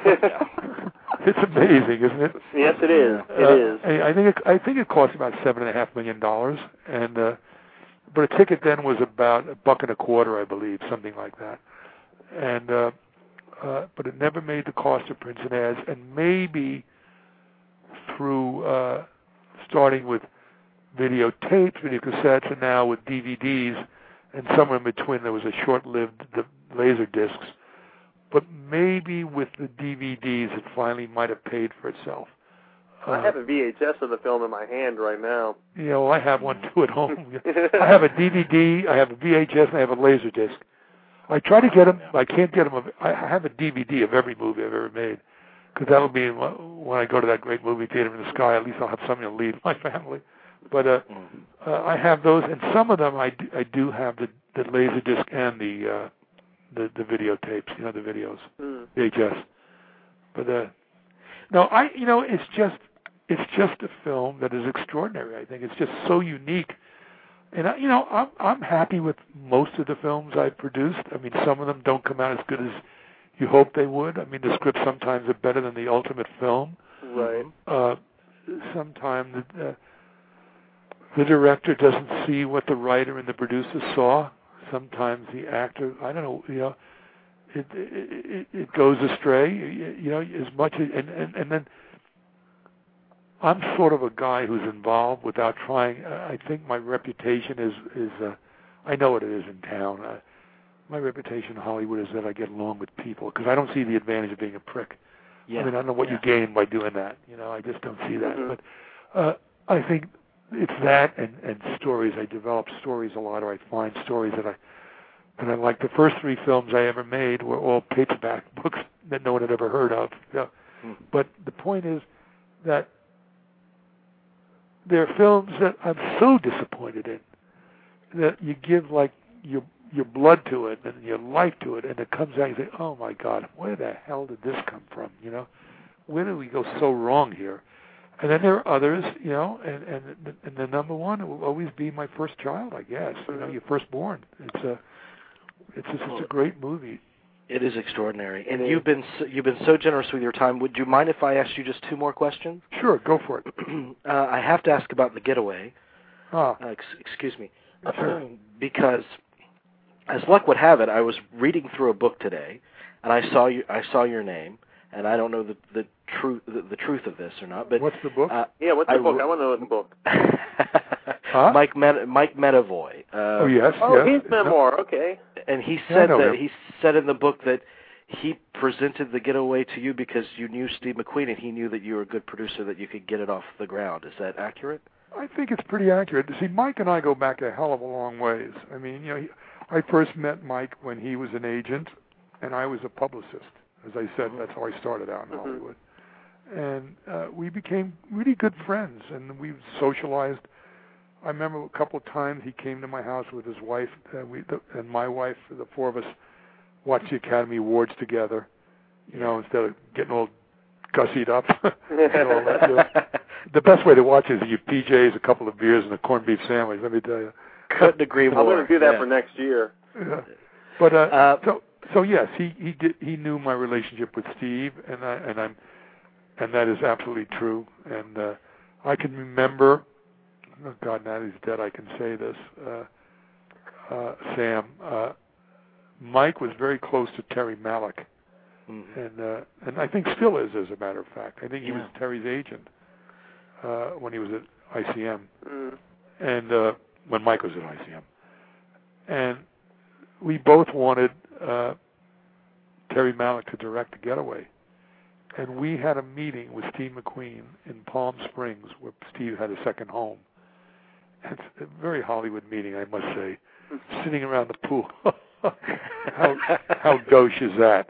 It's amazing, isn't it? Yes, it is. It uh, is. I think it, I think it cost about seven and a half million dollars, and uh, but a ticket then was about a buck and a quarter, I believe, something like that. And uh, uh, but it never made the cost of prints and ads, and maybe through uh, starting with videotapes, video cassettes, and now with D V Ds, and somewhere in between there was a short-lived the laser discs. But maybe with the D V Ds, it finally might have paid for itself. I have a V H S of the film in my hand right now. Yeah, you know, I have one too at home. I have a D V D, I have a V H S, and I have a laser disc. I try to get them. I can't get them. I have a D V D of every movie I've ever made, because that'll be when I go to that great movie theater in the sky. At least I'll have something to leave my family. But uh, uh, I have those, and some of them I do, I do have the, the laser disc and the. Uh, The, the videotapes, you know, the videos, mm. V H S. But uh, no, I, you know, it's just, it's just a film that is extraordinary. I think it's just so unique, and I, you know, I'm I'm happy with most of the films I've produced. I mean, some of them don't come out as good as you hope they would. I mean, the scripts sometimes are better than the ultimate film. Right. Uh, sometimes the, uh, the director doesn't see what the writer and the producer saw. Sometimes the actor, I don't know, you know, it it, it goes astray, you know, as much as, and, and, and then I'm sort of a guy who's involved without trying. I think my reputation is, is uh, I know what it is in town. Uh, my reputation in Hollywood is that I get along with people, because I don't see the advantage of being a prick. Yeah. I mean, I don't know what yeah. you gain by doing that. You know, I just don't see that. Mm-hmm. But uh, I think it's that and, and stories. I develop stories a lot, or I find stories that I and I like. The first three films I ever made were all paperback books that no one had ever heard of. You know? mm. But the point is that there are films that I'm so disappointed in, that you give like your your blood to it and your life to it, and it comes out and you say, oh my God, where the hell did this come from? You know, where did we go so wrong here? And then there are others, you know, and and and the number one it will always be my first child, I guess. You know, your firstborn. It's a it's just it's a great movie. It is extraordinary, and you've been so, you've been so generous with your time. Would you mind if I asked you just two more questions? Sure, go for it. uh, I have to ask about The Getaway. Ah, uh, ex- excuse me, sure. because as luck would have it, I was reading through a book today, and I saw you. I saw your name, and I don't know the the truth the, the truth of this or not. But what's the book? Uh, yeah, what's the I book? Re- I want to know the book. huh? Mike Med- Mike Medavoy. Uh, oh yes, oh, yes. his memoir. Okay. And he Yeah, I said know that him. he said in the book that he presented The Getaway to you because you knew Steve McQueen and he knew that you were a good producer, that you could get it off the ground. Is that accurate? I think it's pretty accurate. See, Mike and I go back a hell of a long ways. I mean, you know, he, I first met Mike when he was an agent, and I was a publicist. As I said, that's how I started out in mm-hmm. Hollywood. And uh, we became really good friends, and we socialized. I remember a couple of times he came to my house with his wife, uh, we, the, and my wife, the four of us, watched the Academy Awards together, you know, instead of getting all gussied up. and all that, you know. The best way to watch is your P Js, a couple of beers, and a corned beef sandwich, let me tell you. Couldn't agree more. I'm going to do that yeah. for next year. Yeah. But uh, uh, so so yes, he he did he knew my relationship with Steve, and I and I'm and that is absolutely true. And uh, I can remember, oh God, now he's dead. I can say this, uh, uh, Sam. Uh, Mike was very close to Terry Malick, mm-hmm. and uh, and I think still is, as a matter of fact. I think he yeah. was Terry's agent uh, when he was at I C M, mm. and uh, when Mike was at I C M, and we both wanted uh, Terry Malick to direct The Getaway, and we had a meeting with Steve McQueen in Palm Springs, where Steve had a second home. It's a very Hollywood meeting, I must say, sitting around the pool. how how gauche is that?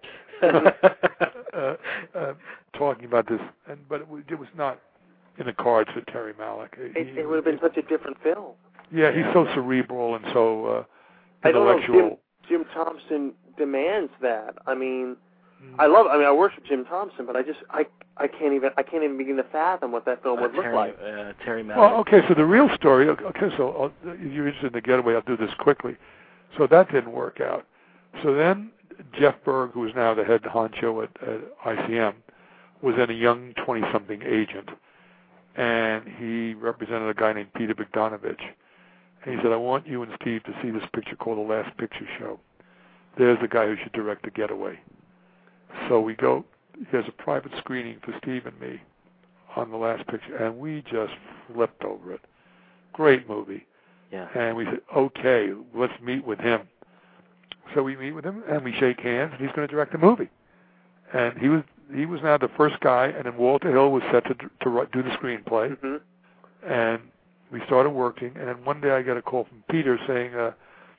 uh, uh, talking about this, and but it, it was not in the cards for Terry Malick. It, he, it would have been such a different film. Yeah, he's so cerebral and so uh, intellectual. I don't know if Jim, Jim Thompson demands that. I mean, mm. I love. I mean, I worship Jim Thompson, but I just I I can't even I can't even begin to fathom what that film uh, would Terry, look like. Uh, Terry Malick. Well, okay, so the real story. Okay, so I'll, you're interested in The Getaway. I'll do this quickly. So that didn't work out. So then Jeff Berg, who is now the head honcho at, at I C M, was then a young twenty-something agent, and he represented a guy named Peter Bogdanovich. And he said, I want you and Steve to see this picture called The Last Picture Show. There's the guy who should direct The Getaway. So we go, there's a private screening for Steve and me on The Last Picture, and we just flipped over it. Great movie. Yeah. And we said, okay, let's meet with him. So we meet with him, and we shake hands, and he's going to direct the movie. And he was he was now the first guy, and then Walter Hill was set to to do the screenplay. Mm-hmm. And we started working, and then one day I got a call from Peter saying, uh,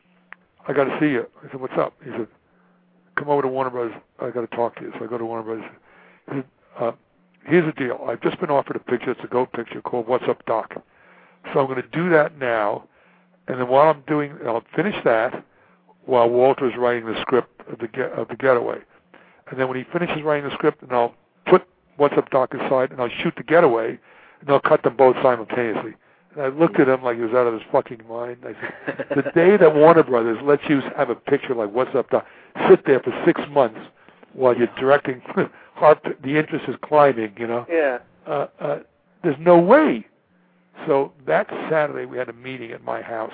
I got to see you. I said, what's up? He said, come over to Warner Brothers. I got to talk to you. So I go to Warner Brothers. He said, uh, here's the deal. I've just been offered a picture. It's a Go picture called What's Up, Doc? So I'm going to do that now, and then while I'm doing, I'll finish that while Walter's writing the script of the get, of the Getaway. And then when he finishes writing the script, and I'll put What's Up, Doc aside, and I'll shoot The Getaway, and I'll cut them both simultaneously. And I looked at him like he was out of his fucking mind. I said, the day that Warner Brothers lets you have a picture like What's Up, Doc, sit there for six months while you're directing, the interest is climbing, you know. Yeah. Uh, uh, there's no way. So that Saturday we had a meeting at my house.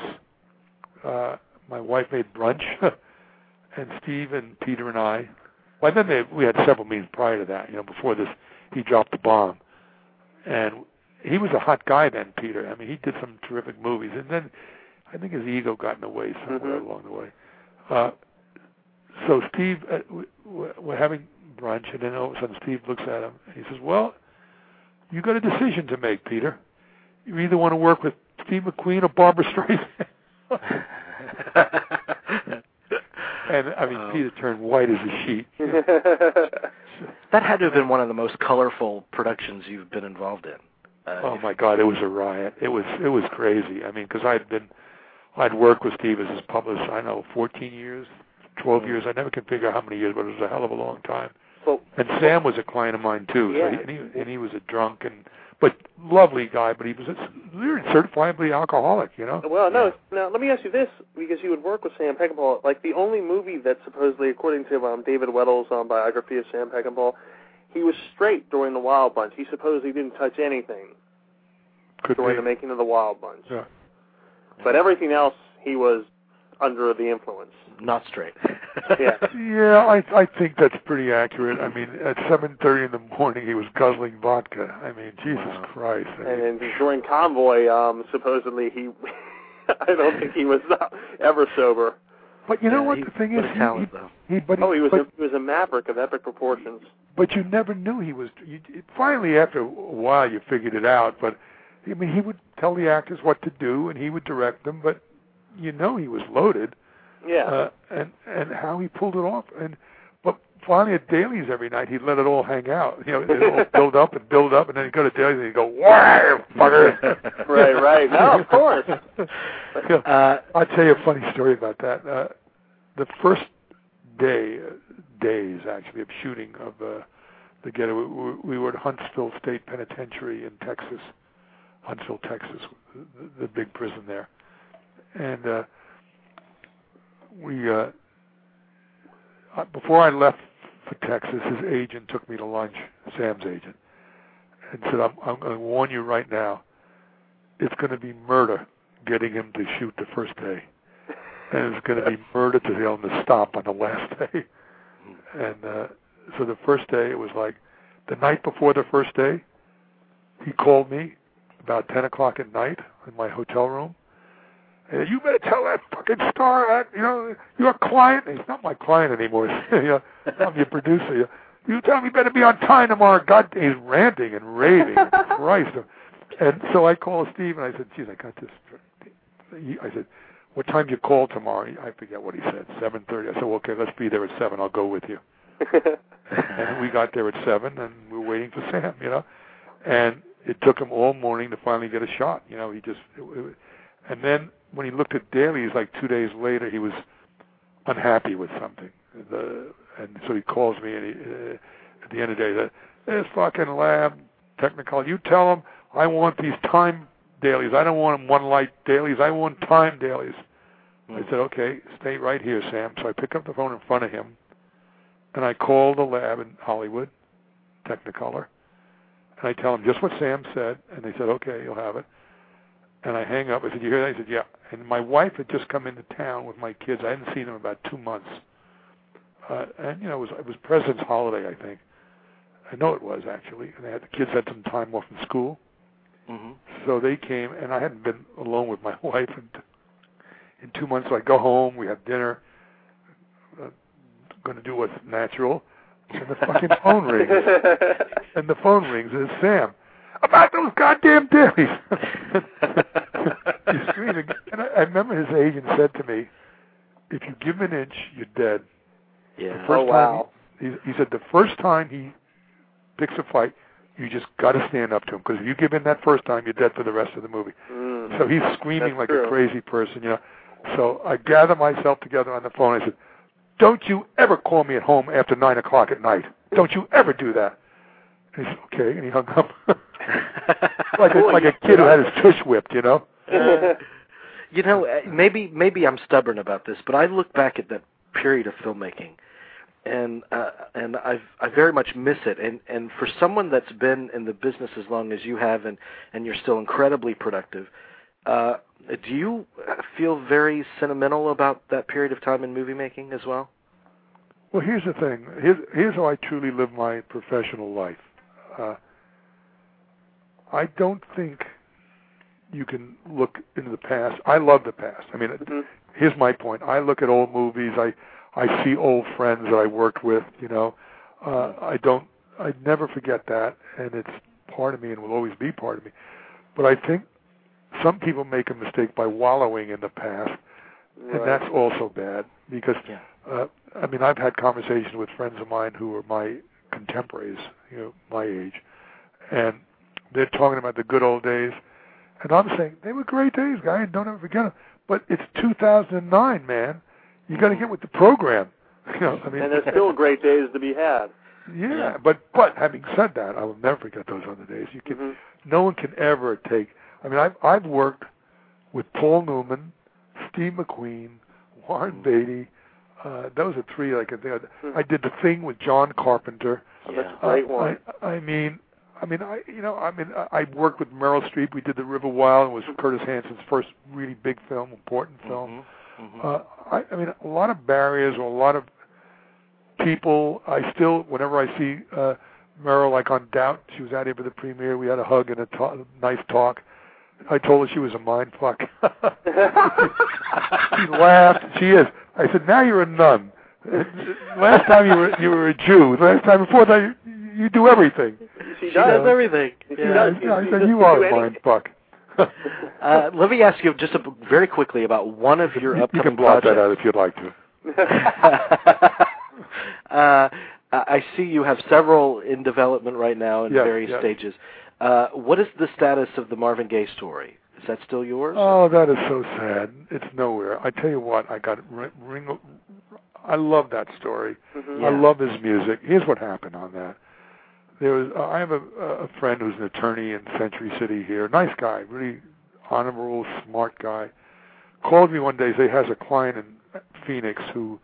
Uh, my wife made brunch, and Steve and Peter and I. Well, then they, we had several meetings prior to that. You know, before this, he dropped the bomb, and he was a hot guy then, Peter. I mean, he did some terrific movies, and then I think his ego got in the way somewhere mm-hmm. along the way. Uh, so Steve, uh, we, we're having brunch, and then all of a sudden Steve looks at him, and he says, "Well, you got a decision to make, Peter. You either want to work with Steve McQueen or Barbra Streisand." And, I mean, um, Peter turned white as a sheet. That had to have been one of the most colorful productions you've been involved in. Uh, oh, my God, it was a riot. It was it was crazy. I mean, because I'd been, I'd worked with Steve as his publicist, I don't know, fourteen years, twelve years. I never can figure out how many years, but it was a hell of a long time. Well, and Sam was a client of mine, too. Yeah. So he, and, he, and he was a drunk and... But lovely guy, but he was a, certifiably alcoholic, you know? Well, no, now let me ask you this, because you would work with Sam Peckinpah. Like, the only movie that supposedly, according to um, David Weddle's um, biography of Sam Peckinpah, he was straight during The Wild Bunch. He supposedly didn't touch anything Could during be. the making of The Wild Bunch. Yeah. But everything else, he was under the influence. Not straight. Yeah. Yeah, I I think that's pretty accurate. I mean, at seven thirty in the morning, he was guzzling vodka. I mean, Jesus wow. Christ. I and mean, then during Convoy, um, supposedly he, I don't think he was not ever sober. But you know yeah, what he, the thing what is? A talent, he, though. he, but he, oh, he was but, a, he was a maverick of epic proportions. But you never knew he was. You, finally, after a while, you figured it out. But I mean, he would tell the actors what to do, and he would direct them. But you know, he was loaded. Yeah. Uh, and and how he pulled it off. And but finally at Dailies every night he'd let it all hang out. You know, it all build up and build up, and then he'd go to Dailies and he'd go, "Wow, fucker!" Right, right. No, of course. Yeah. Uh, I'll tell you a funny story about that. Uh, the first day, uh, days actually of shooting of uh, the Getaway, we, we were at Huntsville State Penitentiary in Texas, Huntsville, Texas, the, the big prison there, and. Uh, We, uh, uh, before I left for Texas, his agent took me to lunch, Sam's agent, and said, I'm, I'm going to warn you right now, it's going to be murder getting him to shoot the first day. And it's going to be murder to get him to stop on the last day. And uh, so the first day, it was like, the night before the first day, he called me about ten o'clock at night in my hotel room. And you better tell that fucking star that, you know, you're a client. He's not my client anymore. You know, I'm your producer. You, you tell me you better be on time tomorrow. God, he's ranting and raving. Christ. And so I called Steve, and I said, geez, I got this. I said, what time do you call tomorrow? I forget what he said, seven thirty. I said, well, okay, let's be there at seven. I'll go with you. And we got there at seven, and we were waiting for Sam, you know. And it took him all morning to finally get a shot. You know, he just, it, it, and then when he looked at dailies, like two days later, he was unhappy with something. The, and so he calls me, and he, uh, at the end of the day, that this fucking lab, Technicolor, you tell him I want these time dailies. I don't want them one light dailies. I want time dailies. Mm. I said, okay, stay right here, Sam. So I pick up the phone in front of him, and I call the lab in Hollywood, Technicolor, and I tell him just what Sam said, and they said, okay, you'll have it. And I hang up. I said, you hear that? He said, yeah. And my wife had just come into town with my kids. I hadn't seen them in about two months. Uh, and, you know, it was, it was President's holiday, I think. I know it was, actually. And they had, the kids had some time off from school. Mm-hmm. So they came, and I hadn't been alone with my wife in, in two months. So I go home. We have dinner. Uh, going to do what's natural. And the fucking phone rings. And the phone rings, and it's Sam. About those goddamn dailies. He's screaming. And I, I remember his agent said to me, if you give him an inch, you're dead. Yeah. The first oh, wow. Time he, he said the first time he picks a fight, you just got to stand up to him. Because if you give in that first time, you're dead for the rest of the movie. Mm, so he's screaming like true. a crazy person, you know. So I gather myself together on the phone. I said, don't you ever call me at home after nine o'clock at night. Don't you ever do that. And he said, okay, and he hung up. like a, like a kid who had his tush whipped, you know. Uh, you know, maybe maybe I'm stubborn about this, but I look back at that period of filmmaking, and uh, and I I very much miss it. And and for someone that's been in the business as long as you have, and and you're still incredibly productive, uh, do you feel very sentimental about that period of time in movie making as well? Well, here's the thing. Here's here's how I truly live my professional life. Uh, I don't think you can look into the past. I love the past. I mean, mm-hmm. here's my point. I look at old movies. I I see old friends that I worked with. You know, uh, I don't. I never forget that, and it's part of me, and will always be part of me. But I think some people make a mistake by wallowing in the past, right. and that's also bad because. Yeah. Uh, I mean, I've had conversations with friends of mine who are my contemporaries, you know, my age, and they're talking about the good old days, and I'm saying they were great days, guys. Don't ever forget them. But it's two thousand nine, man. You got to get with the program. You know, I mean, and there's still great days to be had. Yeah, yeah, but but having said that, I will never forget those other days. You can, mm-hmm. no one can ever take. I mean, I've I've worked with Paul Newman, Steve McQueen, Warren Beatty. Uh, those are three I can think of. I did The Thing with John Carpenter. Oh, that's a great uh, one. I, I mean, I mean, I you know, I mean, I worked with Meryl Streep. We did The River Wild. It was Curtis Hanson's first really big film, important film. Mm-hmm. Mm-hmm. Uh, I, I mean, a lot of barriers or a lot of people. I still, whenever I see uh, Meryl, like on Doubt, she was out here for the premiere. We had a hug and a to- nice talk. I told her she was a mind fuck. She laughed. She is. I said, now you're a nun. Last time you were you were a Jew. Last time before that, you, you do everything. She, she does know? everything. Yeah, yeah, yeah, I said, you are a mind fuck. uh, let me ask you just a, very quickly about one of your you, upcoming You can blot projects. that out if you'd like to. uh, I see you have several in development right now in yes, various yes. stages. Uh, what is the status of the Marvin Gaye story? Is that still yours? Oh, that is so sad. It's nowhere. I tell you what, I got ring. ring I love that story. Mm-hmm. Yeah. I love his music. Here's what happened on that. There was. Uh, I have a, a friend who's an attorney in Century City here. Nice guy, really honorable, smart guy. Called me one day. Say he has a client in Phoenix who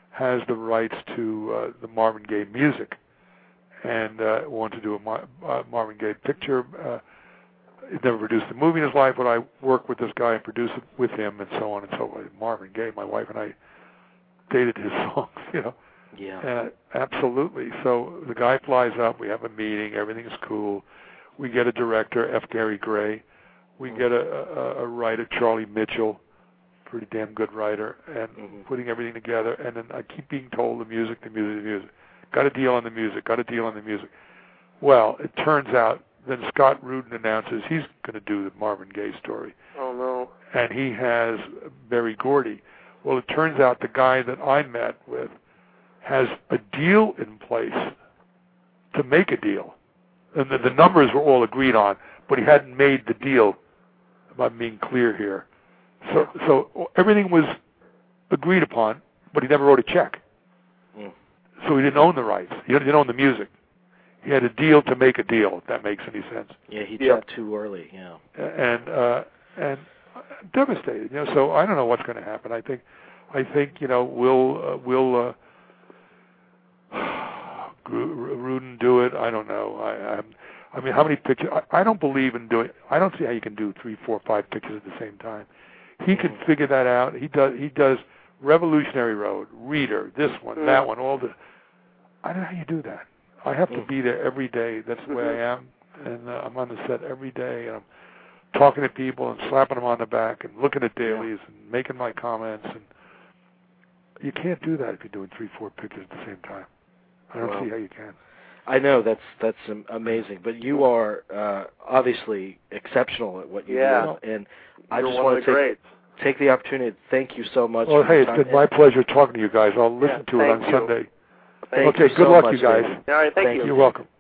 has the rights to uh, the Marvin Gaye music, and uh, wanted to do a Mar- uh, Marvin Gaye picture. Uh, he'd never produced a movie in his life, but I worked with this guy and produced it with him, and so on and so forth. Marvin Gaye, my wife and I dated his songs, you know. Yeah. Uh, absolutely. So the guy flies up. We have a meeting. Everything's cool. We get a director, F. Gary Gray. We get a, a, a writer, Charlie Mitchell, pretty damn good writer, and mm-hmm. putting everything together. And then I keep being told the music, the music, the music. Got a deal on the music. Got a deal on the music. Well, it turns out then Scott Rudin announces he's going to do the Marvin Gaye story. Oh, no. And he has Berry Gordy. Well, it turns out the guy that I met with has a deal in place to make a deal. And the, the numbers were all agreed on, but he hadn't made the deal, if I'm being clear here. So so everything was agreed upon, but he never wrote a check. Mm. So he didn't own the rights. He didn't own the music. He had a deal to make a deal, if that makes any sense. Yeah, he yeah. jumped too early, yeah. And uh, and devastated, you know. So I don't know what's going to happen. I think, I think you know, we'll uh, we'll uh, Rudin do it. I don't know. I I'm, I mean, how many pictures? I, I don't believe in doing. I don't see how you can do three, four, five pictures at the same time. He could figure that out. He does. He does Revolutionary Road, Reader, this one, mm. that one, all the. I don't know how you do that. I have to be there every day. That's the way I am, and uh, I'm on the set every day, and I'm talking to people and slapping them on the back and looking at dailies and making my comments. And you can't do that if you're doing three, four pictures at the same time. I don't well, see how you can. I know that's that's amazing, but you are uh, obviously exceptional at what you yeah. do, and I You're just one want of to the take, greats. take the opportunity to thank you so much. Well, for hey, your it's time. been my pleasure talking to you guys. I'll listen Yeah, to it on you. Sunday. Thank okay, you good so luck, much, you guys. David. All right, thank, thank you. You're welcome.